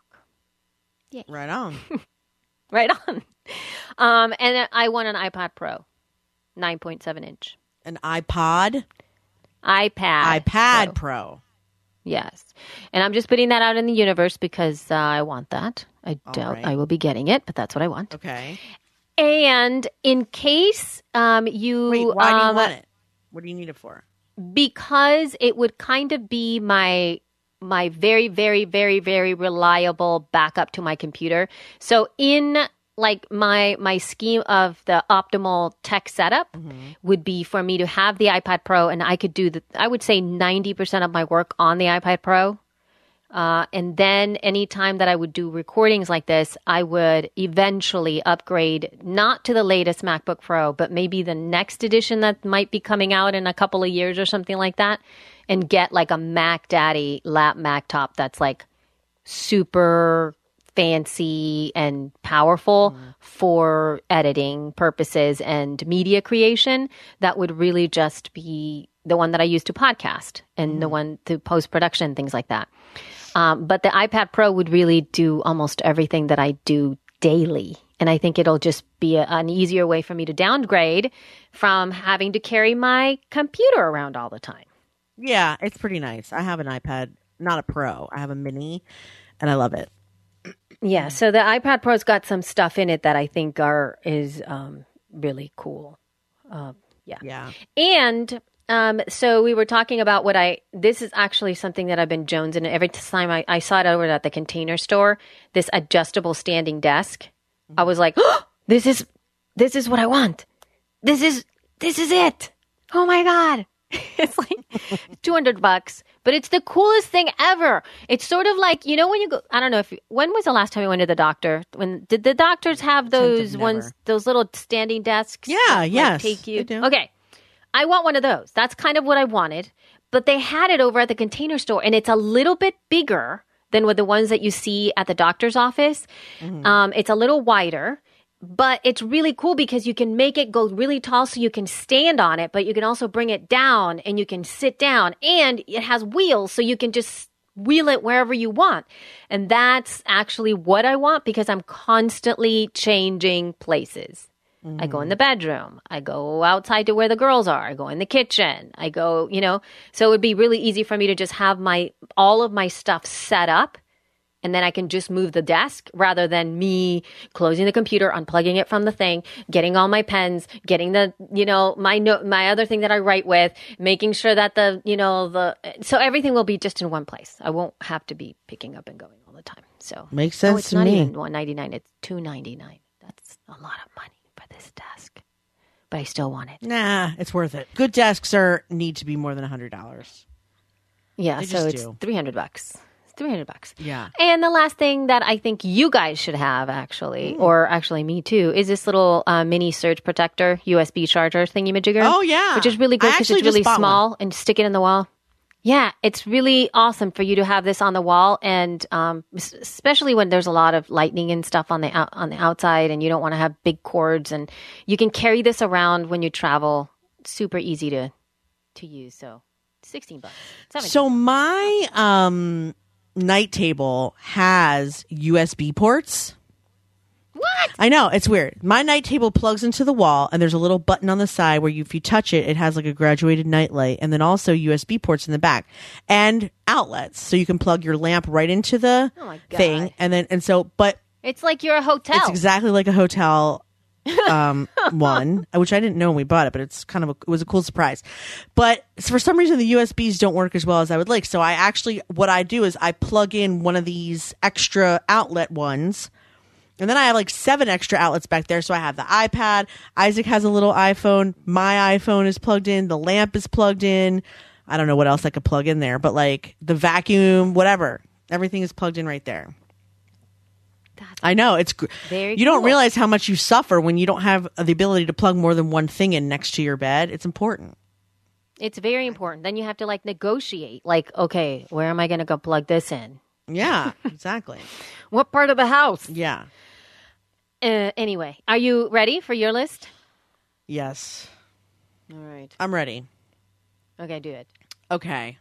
Right on. Right on. Um, and then I want an iPad Pro, nine point seven inch. An iPod? iPad. iPad Pro. Pro. Yes. And I'm just putting that out in the universe because uh, I want that. I All doubt right. I will be getting it, but that's what I want. Okay. And in case um, you... Wait, why do you um, want it? What do you need it for? Because it would kind of be my my very, very, very, very reliable backup to my computer. So in like my my scheme of the optimal tech setup would be for me to have the iPad Pro, and I could do the, I would say ninety percent of my work on the iPad Pro. Uh, and then anytime that I would do recordings like this, I would eventually upgrade, not to the latest MacBook Pro, but maybe the next edition that might be coming out in a couple of years or something like that, and get like a Mac Daddy lap Mac top that's like super fancy and powerful mm. for editing purposes and media creation. That would really just be the one that I use to podcast and mm. the one to post-production, things like that. Um, but the iPad Pro would really do almost everything that I do daily. And I think it'll just be a, an easier way for me to downgrade from having to carry my computer around all the time. Yeah, it's pretty nice. I have an iPad, not a Pro. I have a mini, and I love it. Yeah, so the iPad Pro's got some stuff in it that I think are is um, really cool. Uh, yeah. Yeah. And... Um, so we were talking about what I, this is actually something that I've been jonesing. Every time I, I saw it over at the Container Store, this adjustable standing desk. Mm-hmm. I was like, oh, this is, this is what I want. This is, this is it. Oh my God. It's like two hundred bucks, but it's the coolest thing ever. It's sort of like, you know, when you go, I don't know if, you, when was the last time you went to the doctor? When did the doctors have those ones, those little standing desks? Yeah. that, yes. Like, take you. They do. Okay. I want one of those. That's kind of what I wanted. but they had it over at the Container Store, and it's a little bit bigger than with the ones that you see at the doctor's office. Mm-hmm. Um, it's a little wider. But it's really cool because you can make it go really tall so you can stand on it, but you can also bring it down and you can sit down, and it has wheels so you can just wheel it wherever you want. And that's actually what I want because I'm constantly changing places. Mm-hmm. I go in the bedroom. I go outside to where the girls are. I go in the kitchen. I go, you know, so it would be really easy for me to just have my all of my stuff set up. And then I can just move the desk rather than me closing the computer, unplugging it from the thing, getting all my pens, getting the, you know, my note, my other thing that I write with, making sure that the, you know, the, so everything will be just in one place. I won't have to be picking up and going all the time. So makes sense oh, it's to not me. even one ninety-nine. It's two ninety-nine. That's a lot of money for this desk, but I still want it. Nah, it's worth it. Good desks are need to be more than a hundred dollars. Yeah, They so just it's do. three hundred bucks. three hundred bucks. Yeah. And the last thing that I think you guys should have actually, mm. or actually me too, is this little uh, mini surge protector U S B charger thingy-majigger. Oh, yeah. Which is really good because it's really small one. And stick it in the wall. Yeah, it's really awesome for you to have this on the wall, and um, especially when there's a lot of lightning and stuff on the out, on the outside, and you don't want to have big cords, and you can carry this around when you travel. Super easy to to use. So sixteen bucks. seventeen. So my um. night table has U S B ports. What? I know, it's weird. My night table plugs into the wall, and there's a little button on the side where you, if you touch it, it has like a graduated night light, and then also U S B ports in the back and outlets, so you can plug your lamp right into the oh my God. thing, and then and so, but it's like you're a hotel. it's exactly like a hotel. um one, which I didn't know when we bought it, but it's kind of a, it was a cool surprise. But for some reason the U S Bs don't work as well as I would like, so I actually what I do is I plug in one of these extra outlet ones, and then I have like seven extra outlets back there. So I have the iPad, Isaac has a little iPhone, my iPhone is plugged in, the lamp is plugged in, I don't know what else I could plug in there, but like the vacuum, whatever, everything is plugged in right there. I know it's very you cool. don't realize how much you suffer when you don't have the ability to plug more than one thing in next to your bed. It's important. It's very important. Then you have to like negotiate. Like, okay, where am I going to go plug this in? Yeah, exactly. What part of the house? Yeah. Uh, anyway, are you ready for your list? Yes. All right. I'm ready. Okay, do it. Okay.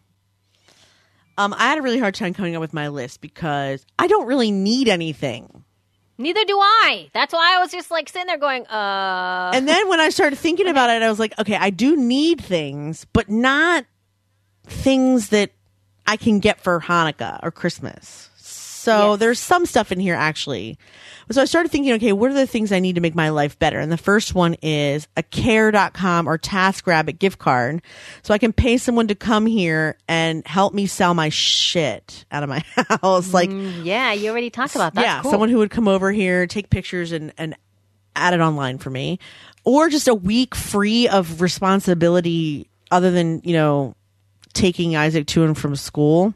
Um, I had a really hard time coming up with my list because I don't really need anything. Neither do I. That's why I was just like sitting there going, uh. And then when I started thinking about it, I was like, okay, I do need things, but not things that I can get for Hanukkah or Christmas. So Yes. there's some stuff in here actually. So I started thinking, okay, what are the things I need to make my life better? And the first one is a care dot com or TaskRabbit gift card. So I can pay someone to come here and help me sell my shit out of my house. Like, Mm, yeah, you already talked about that. yeah, Cool. someone who would come over here, take pictures and, and add it online for me. Or just a week free of responsibility other than, you know, taking Isaac to and from school,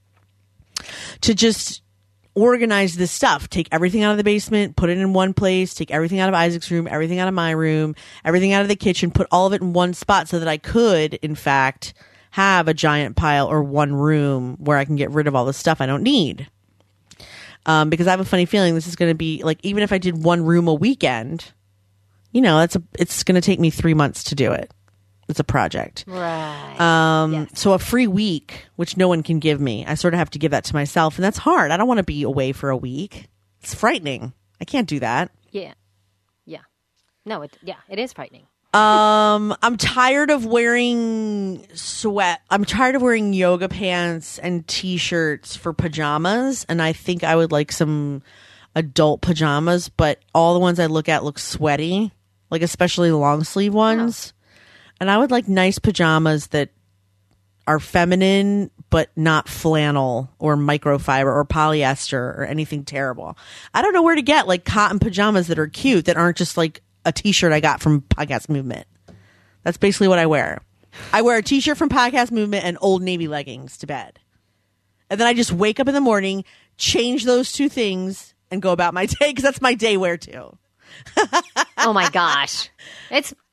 to just organize this stuff, take everything out of the basement, put it in one place, take everything out of Isaac's room, everything out of my room, everything out of the kitchen, put all of it in one spot so that I could, in fact, have a giant pile or one room where I can get rid of all the stuff I don't need. Um, because I have a funny feeling this is going to be like, even if I did one room a weekend, you know, that's a, it's going to take me three months to do it. It's a project. Right. Um, Yes. So a free week, which no one can give me, I sort of have to give that to myself. And that's hard. I don't want to be away for a week. It's frightening. I can't do that. Yeah. Yeah. No, it, yeah, it is frightening. Um, I'm tired of wearing sweat. I'm tired of wearing yoga pants and t-shirts for pajamas. And I think I would like some adult pajamas, but all the ones I look at look sweaty, like especially the long sleeve ones. And I would like nice pajamas that are feminine, but not flannel or microfiber or polyester or anything terrible. I don't know where to get like cotton pajamas that are cute, that aren't just like a t-shirt I got from Podcast Movement. That's basically what I wear. I wear a t-shirt from Podcast Movement and Old Navy leggings to bed. And then I just wake up in the morning, change those two things, and go about my day, because that's my day wear too. Oh my gosh. It's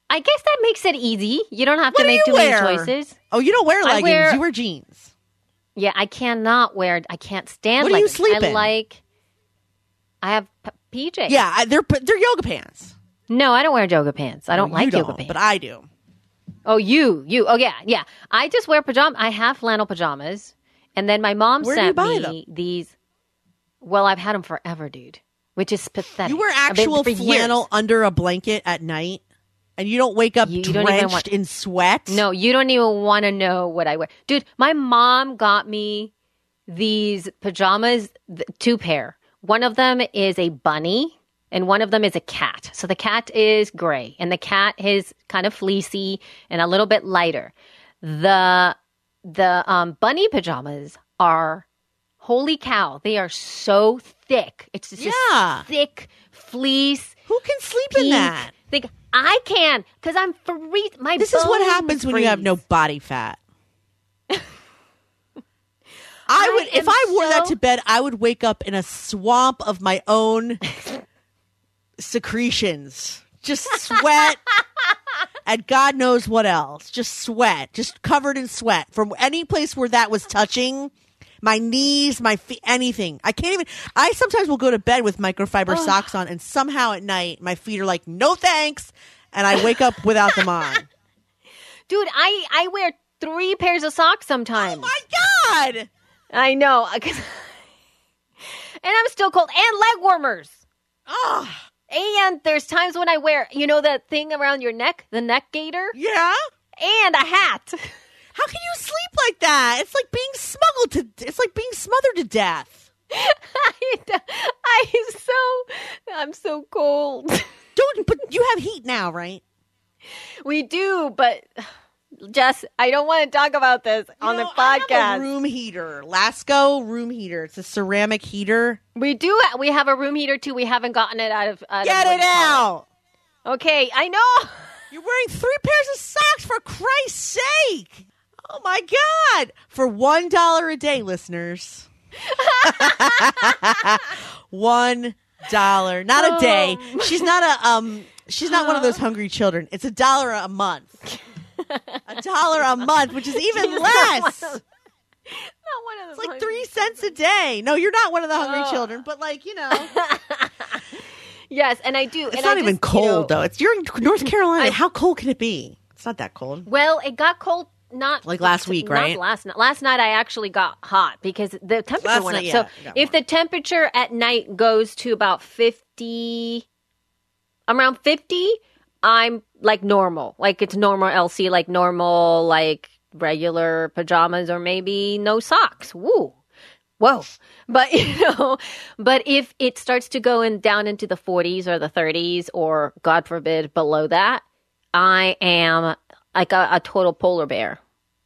I guess that makes it easy. You don't have What to do make you too wear? many choices. Oh, you don't wear leggings. wear- You wear jeans. Yeah, I cannot wear. I can't stand. What do you leggings. sleep I in? like. I have p- P Js. Yeah, I- they're they're yoga pants. No, I don't wear yoga pants. I don't You like don't, yoga pants. but I do. Oh, you, you. Oh, yeah, yeah. I just wear pajamas. I have flannel pajamas, and then my mom Where do you sent buy me them? these. Well, I've had them forever, dude. Which is pathetic. You wear I've been- actual for flannel years. under a blanket at night, and you don't wake up You- you don't even drenched want- in sweat. No, you don't even want to know what I wear, dude. My mom got me these pajamas, th- two pair. One of them is a bunny. And one of them is a cat. So the cat is gray and the cat is kind of fleecy and a little bit lighter. The the um, bunny pajamas are, holy cow, they are so thick. It's just Yeah. a thick fleece. Who can sleep in pink. that? Think I can because I'm free. My This is what bones happens when you have no freeze. body fat. I I would, if am I wore that so- to bed, I would wake up in a swamp of my own secretions. Just sweat and God knows what else. Just sweat, just covered in sweat from any place where that was touching. My knees, my feet, anything. I can't even. I sometimes will go to bed with microfiber socks on, and somehow at night my feet are like, no thanks, and I wake up without them on. Dude, I I wear three pairs of socks sometimes. Oh my God! I know, 'cause- and I'm still cold. And leg warmers. Oh, And there's times when I wear, you know, that thing around your neck, the neck gaiter, yeah. and a hat. How can you sleep like that? It's like being smuggled to. It's like being smothered to death. I, I'm so, I'm so cold. Don't. But you have heat now, right? We do, but Jess, I don't want to talk about this on You know, the I have podcast. a room heater, Lasco room heater. It's a ceramic heater. We do. ha- We have a room heater too. We haven't gotten it out of. Out Get of it out. Okay, I know. You're wearing three pairs of socks, for Christ's sake. Oh my God. For one dollar a day, listeners. One dollar. Not a day. She's not a um she's not one of those hungry children. It's a dollar a month. A dollar a month, which is even less. Not one of It's those. like three cents a day. No, you're not one of the hungry Oh. children, but like, you know. Yes, and I do. It's and not I even just, cold, you know, though. It's you're in North Carolina. I- How cold can it be? It's not that cold. Well, it got cold. Not Like last week, not right? Last night. Last night I actually got hot because the temperature Last went night, up. yeah, so it got if warm. the temperature at night goes to about fifty, around fifty, I'm like normal. Like it's normal L C, like normal, like regular pajamas or maybe no socks. Woo. Whoa. But, you know, but if it starts to go in down into the forties or the thirties or, God forbid, below that, I am like a, a total polar bear.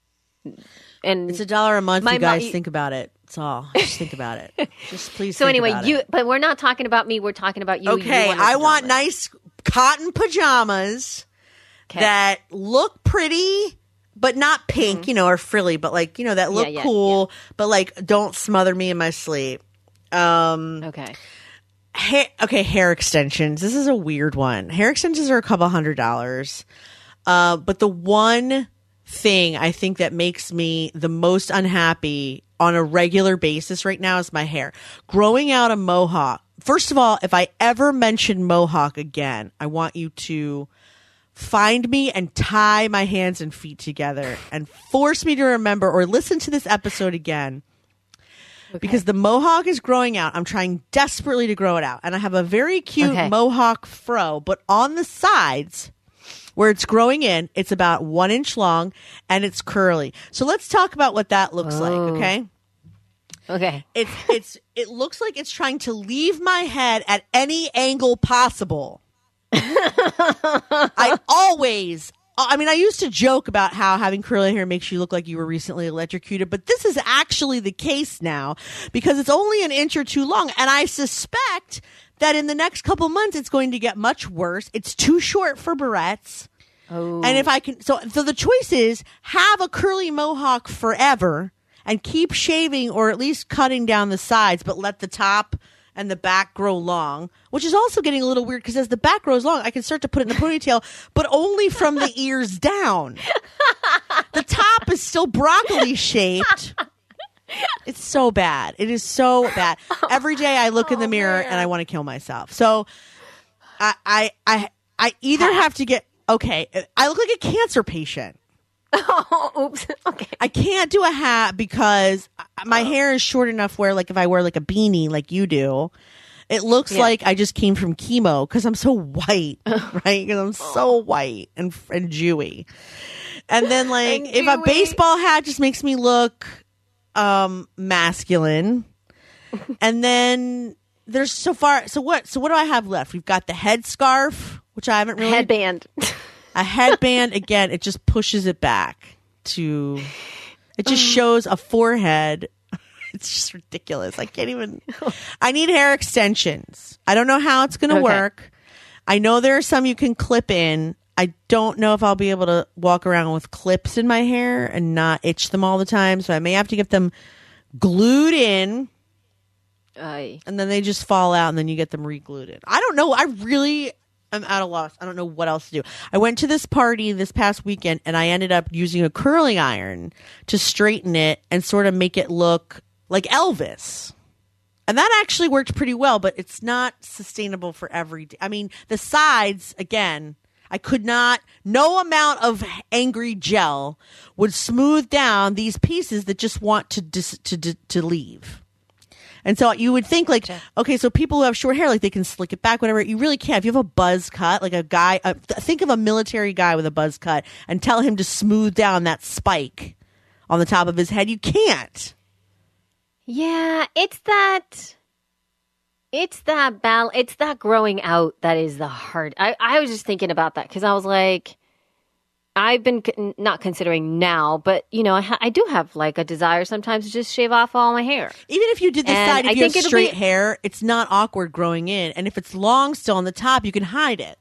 And It's a dollar a month. My You guys mo- think about it. That's all. Just think about it. Just please. so think anyway, about you, it. but we're not talking about me. We're talking about you. You Okay, want I want pajamas. nice cotton pajamas 'Kay. that look pretty, but not pink, you know, or frilly, but like, you know, that look Mm-hmm. yeah, cool, but like don't smother me in my sleep. Um, Okay. ha- okay, hair extensions. This is a weird one. Hair extensions are a couple hundred dollars. Uh, but the one thing I think that makes me the most unhappy on a regular basis right now is my hair. Growing out a mohawk. First of all, if I ever mention mohawk again, I want you to find me and tie my hands and feet together and force me to remember or listen to this episode again. Because the mohawk is growing out. I'm trying desperately to grow it out. And I have a very cute Okay. mohawk fro, but on the sides where it's growing in, it's about one inch long and it's curly. So let's talk about what that looks like, Oh. okay? Okay. It's it's it looks like it's trying to leave my head at any angle possible. I always I mean, I used to joke about how having curly hair makes you look like you were recently electrocuted, but this is actually the case now because it's only an inch or two long. And I suspect that in the next couple months, it's going to get much worse. It's too short for barrettes. Oh. And if I can, so, so the choice is have a curly mohawk forever and keep shaving or at least cutting down the sides, but let the top and the back grow long, which is also getting a little weird because as the back grows long, I can start to put it in a ponytail, but only from the ears down. The top is still broccoli shaped. It's so bad. It is so bad. Every day I look in the mirror man. and I want to kill myself. So I, I, I, I either have to get, okay, I look like a cancer patient. Oh, oops. Okay. I can't do a hat because my hair is short enough where, like, if I wear like a beanie like you do, it looks Yeah. like I just came from chemo because I'm so white, right? Because I'm so white and and Jewy. And then, like, And if a Jewy. baseball hat just makes me look um masculine, and then there's so far. So what? So what do I have left? We've got the headscarf, which I haven't really Headband. a headband. Again, it just pushes it back to. It just shows a forehead. It's just ridiculous. I can't even. I need hair extensions. I don't know how it's going to Okay. work. I know there are some you can clip in. I don't know if I'll be able to walk around with clips in my hair and not itch them all the time. So I may have to get them glued in, Aye. and then they just fall out, and then you get them re-glued in. I don't know. I really am at a loss. I don't know what else to do. I went to this party this past weekend, and I ended up using a curling iron to straighten it and sort of make it look like Elvis. And that actually worked pretty well, but it's not sustainable for every day. I mean, the sides, again, I could not, no amount of angry gel would smooth down these pieces that just want to dis, to, to to leave. And so you would think, like, okay, so people who have short hair, like, they can slick it back, whatever. You really can't. If you have a buzz cut, like a guy, uh, th- think of a military guy with a buzz cut and tell him to smooth down that spike on the top of his head. You can't. Yeah, it's that. It's that bal- It's that growing out that is the hard. I, I was just thinking about that because I was like, I've been con- not considering now, but you know, I, ha- I do have like a desire sometimes to just shave off all my hair. Even if you did this And side, if I you have think it'll straight be- hair, it's not awkward growing in. And if it's long still on the top, you can hide it.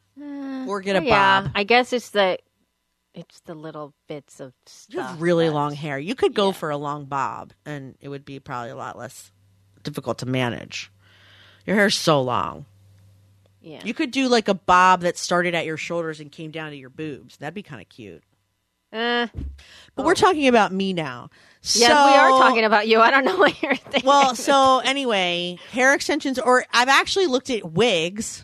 Or get a Oh, yeah, bob. I guess it's the it's the little bits of stuff. You have really that- long hair. You could go yeah. for a long bob, and it would be probably a lot less difficult to manage. Your hair's so long. Yeah. You could do like a bob that started at your shoulders and came down to your boobs. That'd be kind of cute. Uh, But we're talking about me now. yeah, So- we are talking about you. I don't know what you're thinking. Well, so anyway, hair extensions, or I've actually looked at wigs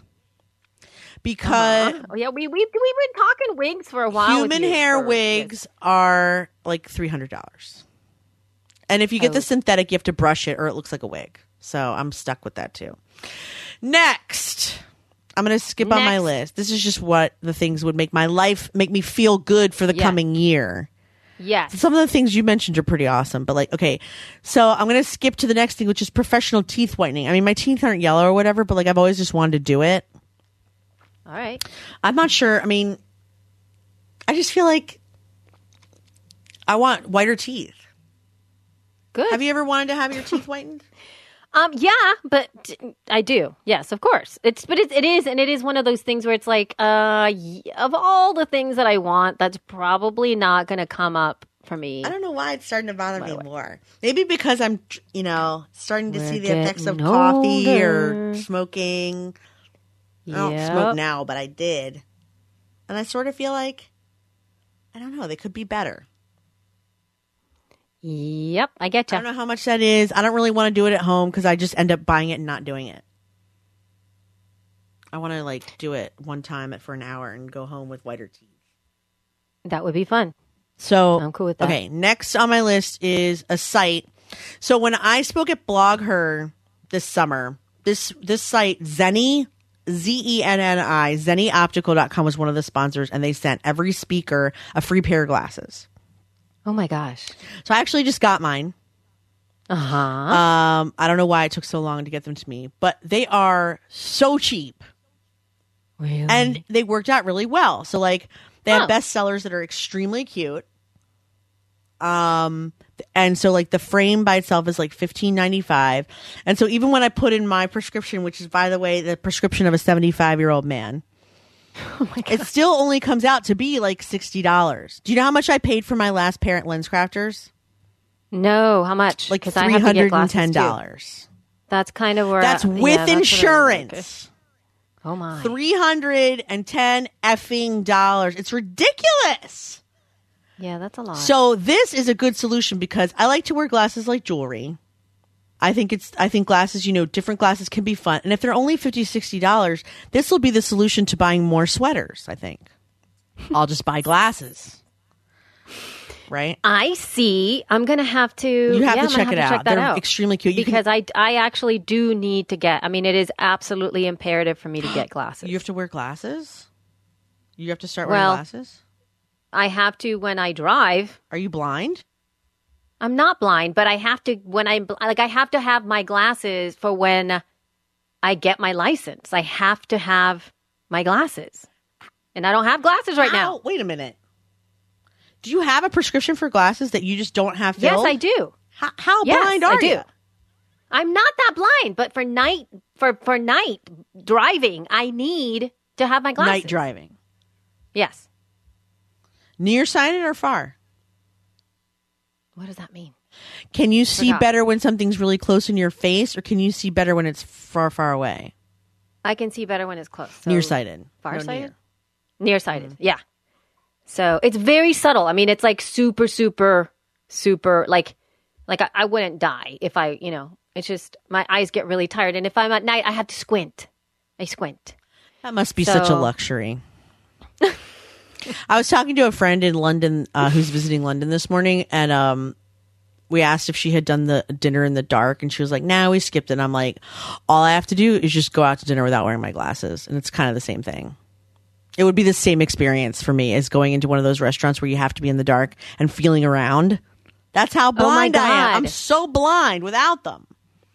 because Uh-huh. Oh, yeah, we we we've been talking wigs for a while. with human you hair for- wigs are like three hundred dollars. And if you get Oh. the synthetic, you have to brush it or it looks like a wig. So I'm stuck with that too. Next, I'm going to skip on my Next. list. This is just what the things would make my life, make me feel good for the Yeah. coming year. Yes. Some of the things you mentioned are pretty awesome, but like, okay, so I'm going to skip to the next thing, which is professional teeth whitening. I mean, my teeth aren't yellow or whatever, but like I've always just wanted to do it. All right. I'm not sure. I mean, I just feel like I want whiter teeth. Good. Have you ever wanted to have your teeth whitened? Um, yeah, but I do. Yes, of course. It's but it, it is, and it is one of those things where it's like, uh, y- of all the things that I want, that's probably not going to come up for me. I don't know why it's starting to bother me By the way. more. Maybe because I'm, you know, starting to We're see the effects of getting coffee or older. smoking. I don't Yep. smoke now, but I did. And I sort of feel like, I don't know, they could be better. Yep, I get I you. don't know how much that is. I don't really want to do it at home because I just end up buying it and not doing it. I want to like do it one time for an hour and go home with whiter teeth. That would be fun. So I'm cool with that. Okay, next on my list is a site. So when I spoke at BlogHer this summer, this this site Zenni, Z E N N I, zenni optical dot com was one of the sponsors, and they sent every speaker a free pair of glasses. Oh my gosh. So I actually just got mine. Uh huh. Um, I don't know why it took so long to get them to me, but they are so cheap. Really? And they worked out really well. So like they Huh. have bestsellers that are extremely cute. Um and so like the frame by itself is like fifteen ninety-five. And so even when I put in my prescription, which is by the way the prescription of a seventy-five-year-old man, oh my god. it still only comes out to be like sixty dollars. Do you know how much I paid for my last pair at Lens Crafters? No, how much? Like 'Cause I three have to get hundred glasses, ten too. dollars. That's kind of where That's I, with yeah, that's what I insurance. like. Oh my. three hundred ten effing dollars. It's ridiculous. Yeah, that's a lot. So this is a good solution because I like to wear glasses like jewelry. I think it's, I think glasses, you know, different glasses can be fun. And if they're only fifty dollars, sixty dollars, this will be the solution to buying more sweaters, I think. I'll just buy glasses. Right? I see. I'm gonna have to. You have yeah, to I'm check gonna it have to out. check that They're out. extremely cute. You can- because I, I actually do need to get. I mean, it is absolutely imperative for me to get glasses. You have to wear glasses? You have to start Well- wearing glasses? I have to when I drive. Are you blind? I'm not blind, but I have to when I like. I have to have my glasses for when I get my license. I have to have my glasses, and I don't have glasses right now. How- Wait a minute. Do you have a prescription for glasses that you just don't have Yes, filled? I do. How, how Yes, blind I are do. you? I'm not that blind, but for night for for night driving, I need to have my glasses. Night driving. Yes. Nearsighted or far? What does that mean? Can you see Forgot. better when something's really close in your face, or can you see better when it's far, far away? I can see better when it's close. So Nearsighted. No, Farsighted? near. Nearsighted. Yeah. So it's very subtle. I mean, it's like super, super, super. Like, like I, I wouldn't die if I, you know. It's just my eyes get really tired, and if I'm at night, I have to squint. I squint. That must be such a So- luxury. I was talking to a friend in London uh, who's visiting London this morning, and um, we asked if she had done the dinner in the dark, and she was like, "Nah, we skipped it." And I'm like, all I have to do is just go out to dinner without wearing my glasses, and it's kind of the same thing. It would be the same experience for me as going into one of those restaurants where you have to be in the dark and feeling around. That's how blind I am. God. I'm so blind without them.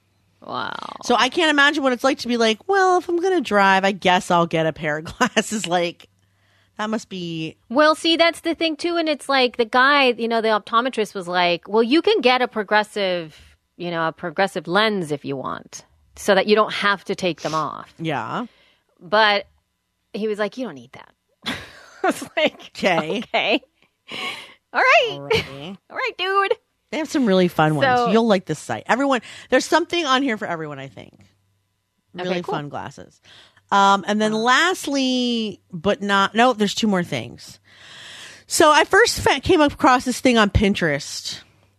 Wow. So I can't imagine what it's like to be like, well, if I'm going to drive, I guess I'll get a pair of glasses. Like, that must be... Well, see, that's the thing too, and it's like the guy, you know, the optometrist was like, "Well, you can get a progressive, you know, a progressive lens if you want, so that you don't have to take them off." Yeah. But he was like, "You don't need that." I was like, Okay. "Okay, all right, Alrighty. all right, dude." They have some really fun ones. So- You'll like this site. Everyone, there's something on here for everyone, I think. Okay, Really cool. fun glasses. Um, and then lastly, but not, no, there's two more things. So I first fa- came across this thing on Pinterest.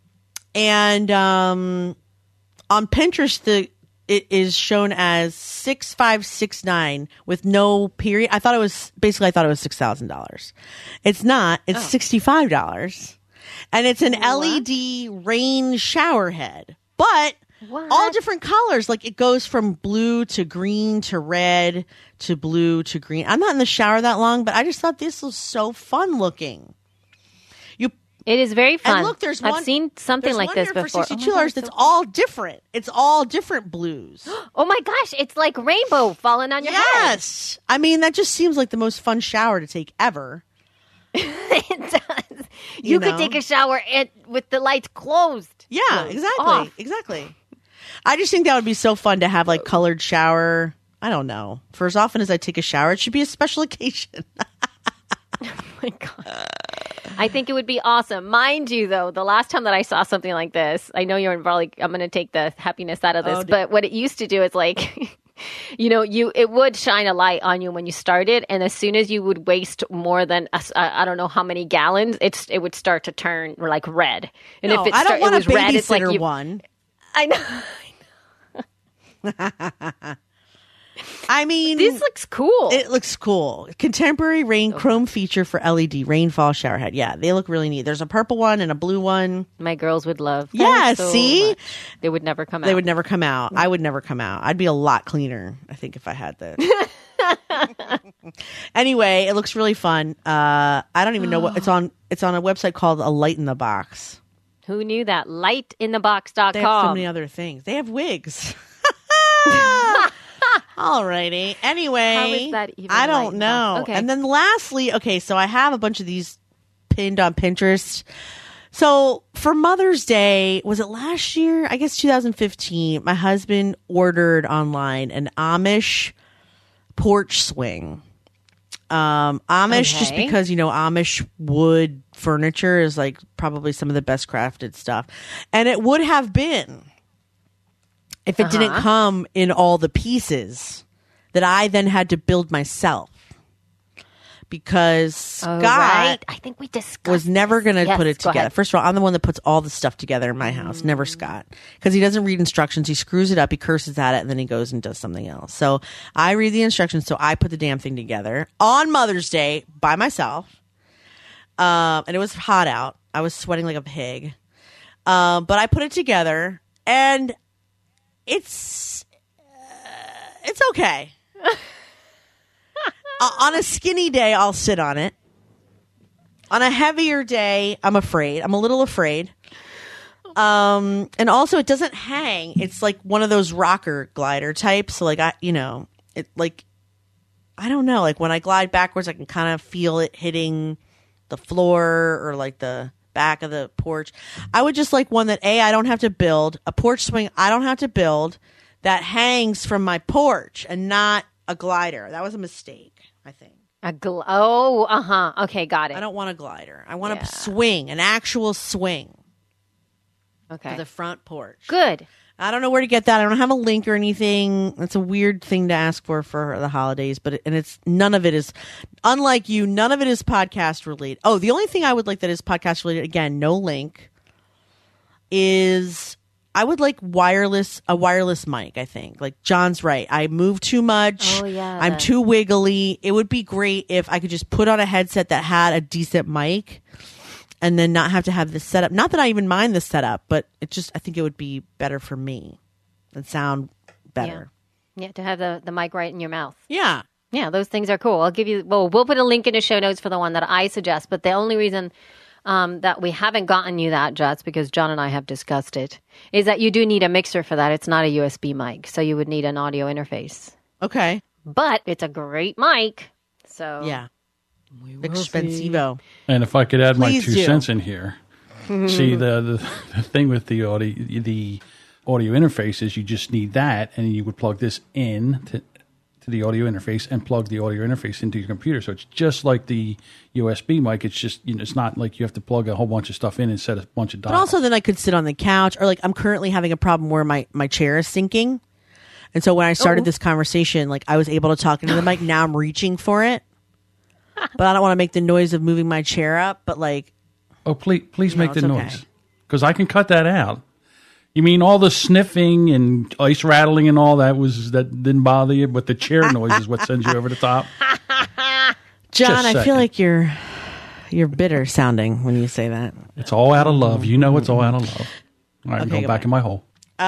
And um, on Pinterest, the it is shown as six five six nine with no period. I thought it was, basically, I thought it was six thousand dollars. It's not. It's Oh. sixty-five dollars. And it's an L E D rain shower head. But What? all different colors. Like it goes from blue to green to red to blue to green. I'm not in the shower that long, but I just thought this was so fun looking. You It is very fun. and look, there's I've one. seen something there's like one this here before. for Oh sixty-two my God, dollars. it's That's so all different. It's all different blues. Oh my gosh, it's like rainbow falling on your head. Yes, I mean that just seems like the most fun shower to take ever. It does. You, You could know? take a shower at, with the lights closed. Yeah, Closed exactly, off. exactly. I just think that would be so fun to have like colored shower. I don't know. For as often as I take a shower, it should be a special occasion. Oh my God. I think it would be awesome. Mind you, though, the last time that I saw something like this, I know you're probably, I'm going to take the happiness out of this, Oh, dear. but what it used to do is like, you know, you it would shine a light on you when you started, and as soon as you would waste more than a s- I I don't know how many gallons, it's it would start to turn like red. And No, if it, I don't start, want it a was red, it's like babysitter you, one. I know. I mean, This looks cool. it looks cool. Contemporary rain chrome feature for L E D rainfall shower head. Yeah, they look really neat. There's a purple one and a blue one. My girls would love. that Yeah, so see? much. They would never come out. They would never come out. I would never come out. I'd be a lot cleaner, I think, if I had this. Anyway, it looks really fun. Uh, I don't even know what it's on. It's on a website called A Light in the Box. Who knew that? light in the box dot They have so com. many other things. They have wigs. Alrighty. Anyway, How is that even I light don't in the know. box? Okay. And then lastly, okay, so I have a bunch of these pinned on Pinterest. So for Mother's Day, was it last year? I guess two thousand fifteen. My husband ordered online an Amish porch swing. Um, Amish, just Okay. because, you know, Amish wood furniture is like probably some of the best crafted stuff. And it would have been if it didn't Uh-huh. come in all the pieces that I then had to build myself. Because Oh, Scott right. I think we discussed was never going to Yes, put it go together. ahead. First of all, I'm the one that puts all the stuff together in my house, never Scott. Because he doesn't read instructions. He screws it up, he curses at it, and then he goes and does something else. So I read the instructions, so I put the damn thing together on Mother's Day by myself. Um, and it was hot out. I was sweating like a pig. Um, but I put it together, and it's uh, it's okay. uh, on a skinny day, I'll sit on it. On a heavier day, I'm afraid. I'm a little afraid. Um, and also, it doesn't hang. It's like one of those rocker glider types. So, like I, you know, it like I don't know. Like when I glide backwards, I can kind of feel it hitting the floor or like the back of the porch. I would just like one that A, I don't have to build a porch swing. I don't have to build that hangs from my porch and not a glider. That was a mistake, I think. A gl- oh, uh huh. Okay, got it. I don't want a glider. I want Yeah. a swing, an actual swing okay. for the front porch. Good. I don't know where to get that. I don't have a link or anything. It's a weird thing to ask for for the holidays, but it, and it's none of it is unlike you. None of it is podcast related. Oh, the only thing I would like that is podcast related, again, no link, is I would like wireless a wireless mic. I think like John's right. I move too much. Oh, yeah, I'm that- too wiggly. It would be great if I could just put on a headset that had a decent mic. And then not have to have this setup. Not that I even mind this setup, but it just I think it would be better for me and sound better. Yeah, to have the, the mic right in your mouth. Yeah. Yeah, those things are cool. I'll give you, well, we'll put a link in the show notes for the one that I suggest. But the only reason um, that we haven't gotten you that, Jets, because John and I have discussed it, is that you do need a mixer for that. It's not a U S B mic. So you would need an audio interface. Okay. But it's a great mic. So Yeah. Expensivo. And if I could add Please my two do. cents in here, see the, the the thing with the audio the audio interface is you just need that, and you would plug this in to to the audio interface and plug the audio interface into your computer. So it's just like the U S B mic. It's just you know it's not like you have to plug a whole bunch of stuff in and set a bunch of dials. But also then I could sit on the couch or like I'm currently having a problem where my, my chair is sinking. And so when I started Oh. this conversation, like I was able to talk into the mic. Now I'm reaching for it. But I don't want to make the noise of moving my chair up. But like, oh, please please make it's the okay. noise because I can cut that out. You mean all the sniffing and ice rattling and all that was that didn't bother you, but the chair noise is what sends you over the top. John, Just I feel saying. like you're you're bitter sounding when you say that. It's all out of love. You know it's all out of love. All right, I'm Okay, going back goodbye. in my hole.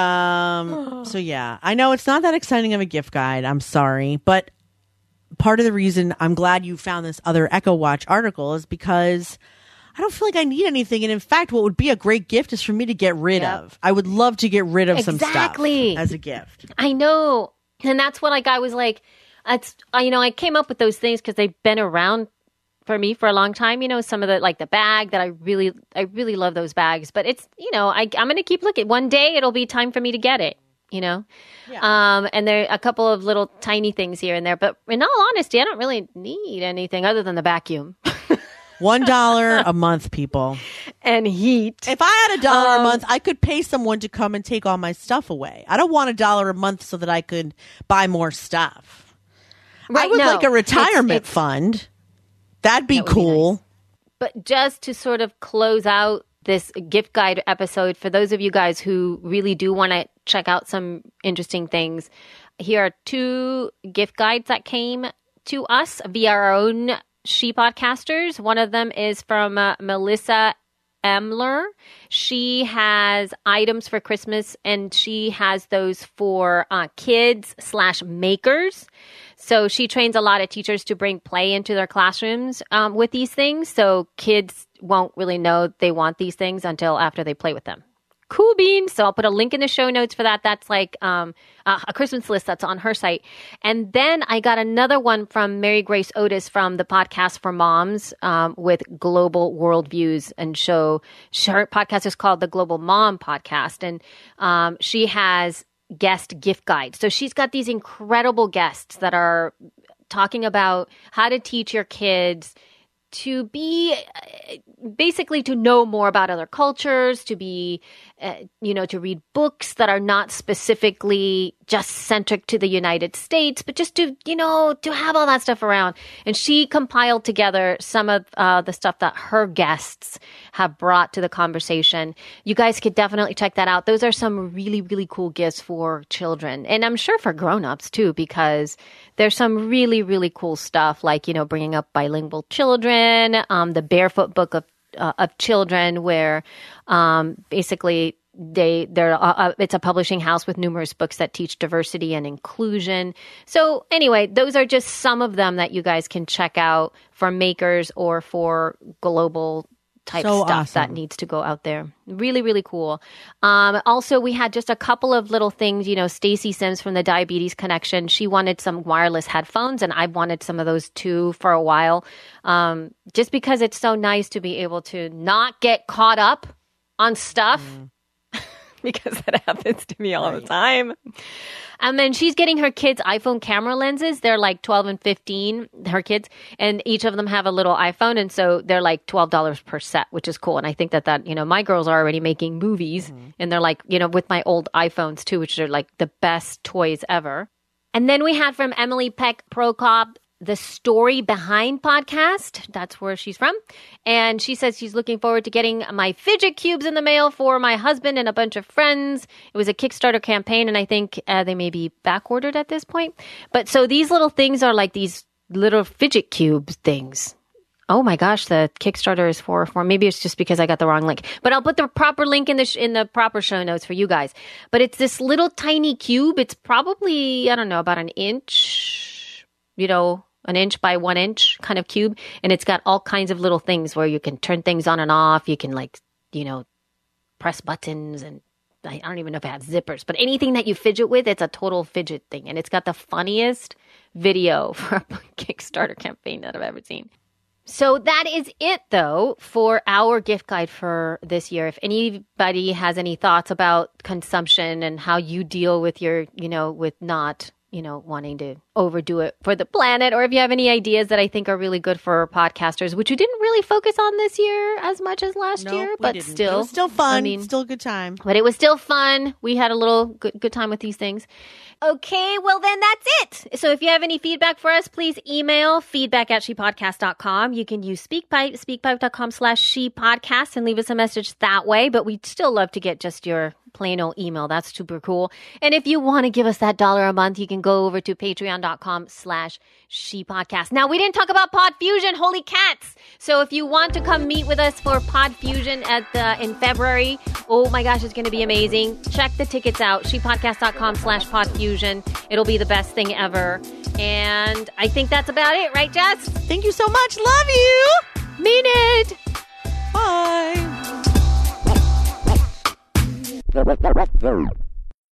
Um. So yeah, I know it's not that exciting of a gift guide. I'm sorry, but part of the reason I'm glad you found this other Echo Watch article is because I don't feel like I need anything. And in fact, what would be a great gift is for me to get rid Yep. of. I would love to get rid of some Exactly. stuff as a gift. I know. And that's what like I was like, it's, uh, you know, I came up with those things because they've been around for me for a long time. You know, some of the, like the bag that I really, I really love those bags. But it's, you know, I, I'm going to keep looking. One day it'll be time for me to get it, you know? Um, and there are a couple of little tiny things here and there. But in all honesty, I don't really need anything other than the vacuum One dollar a month, people. and heat. If I had a dollar Um, a month, I could pay someone to come and take all my stuff away. I don't want a dollar a month so that I could buy more stuff. I Right, would no. like a retirement It's- it's- fund. That'd be That would be cool. nice. But just to sort of close out this gift guide episode, for those of you guys who really do want to check out some interesting things, here are two gift guides that came to us via our own She Podcasters. One of them is from uh, Melissa Emler. She has items for Christmas, and she has those for uh, kids slash makers. So she trains a lot of teachers to bring play into their classrooms um, with these things. So kids won't really know they want these things until after they play with them. Cool beans. So I'll put a link in the show notes for that. That's like um, uh, a Christmas list that's on her site. And then I got another one from Mary Grace Otis from the Podcast for Moms um, with Global Worldviews and show. Her podcast is called the Global Mom Podcast. And um, she has guest gift guides. So she's got these incredible guests that are talking about how to teach your kids to be uh, basically to know more about other cultures, to be, uh, you know, to read books that are not specifically just centric to the United States, but just to, you know, to have all that stuff around. And she compiled together some of uh, the stuff that her guests have brought to the conversation. You guys could definitely check that out. Those are some really, really cool gifts for children. And I'm sure for grown-ups too, because there's some really, really cool stuff like, you know, bringing up bilingual children, um, the Barefoot Book of uh, of Children, where um, basically they they're uh, it's a publishing house with numerous books that teach diversity and inclusion. So anyway, those are just some of them that you guys can check out for makers or for global type So stuff awesome. that needs to go out there. Really, really cool. Um, also, we had just a couple of little things. You know, Stacy Sims from the Diabetes Connection, she wanted some wireless headphones, and I wanted some of those too for a while. Um, just because it's so nice to be able to not get caught up on stuff. Mm. Because that happens to me all right. the time. And then she's getting her kids' iPhone camera lenses. They're like twelve and fifteen, her kids. And each of them have a little iPhone. And so they're like twelve dollars per set, which is cool. And I think that that, you know, my girls are already making movies. Mm-hmm. And they're like, you know, with my old iPhones too, which are like the best toys ever. And then we had from Emily Peck Prokop, The Story Behind podcast. That's where she's from. And she says she's looking forward to getting my fidget cubes in the mail for my husband and a bunch of friends. It was a Kickstarter campaign, and I think uh, they may be back ordered at this point. But so these little things are like these little fidget cube things. Oh my gosh, the Kickstarter is for for maybe it's just because I got the wrong link. But I'll put the proper link in the sh- in the proper show notes for you guys. But it's this little tiny cube. It's probably, I don't know, about an inch, you know, an inch by one inch kind of cube. And it's got all kinds of little things where you can turn things on and off. You can, like, you know, press buttons, and I don't even know if it has zippers, but anything that you fidget with, it's a total fidget thing. And it's got the funniest video for a Kickstarter campaign that I've ever seen. So that is it, though, for our gift guide for this year. If anybody has any thoughts about consumption and how you deal with your, you know, with not, you know, wanting to overdo it for the planet, or if you have any ideas that I think are really good for podcasters, which we didn't really focus on this year as much as last Nope, year, we but didn't. still. It was still fun. I mean, still a good time. But it was still fun. We had a little good, good time with these things. Okay, well then that's it. So if you have any feedback for us, please email feedback at shepodcast dot com. You can use SpeakPipe, speakpipe.com slash shepodcast and leave us a message that way. But we'd still love to get just your plain old email. That's super cool. And if you want to give us that dollar a month, you can go over to patreon.com slash shepodcast. Now, we didn't talk about Pod Fusion. Holy cats. So if you want to come meet with us for Pod Fusion at the, in February, oh my gosh, it's going to be amazing. Check the tickets out. shepodcast.com slash podfusion. It'll be the best thing ever. And I think that's about it, right, Jess? Thank you so much. Love you. Mean it. Bye.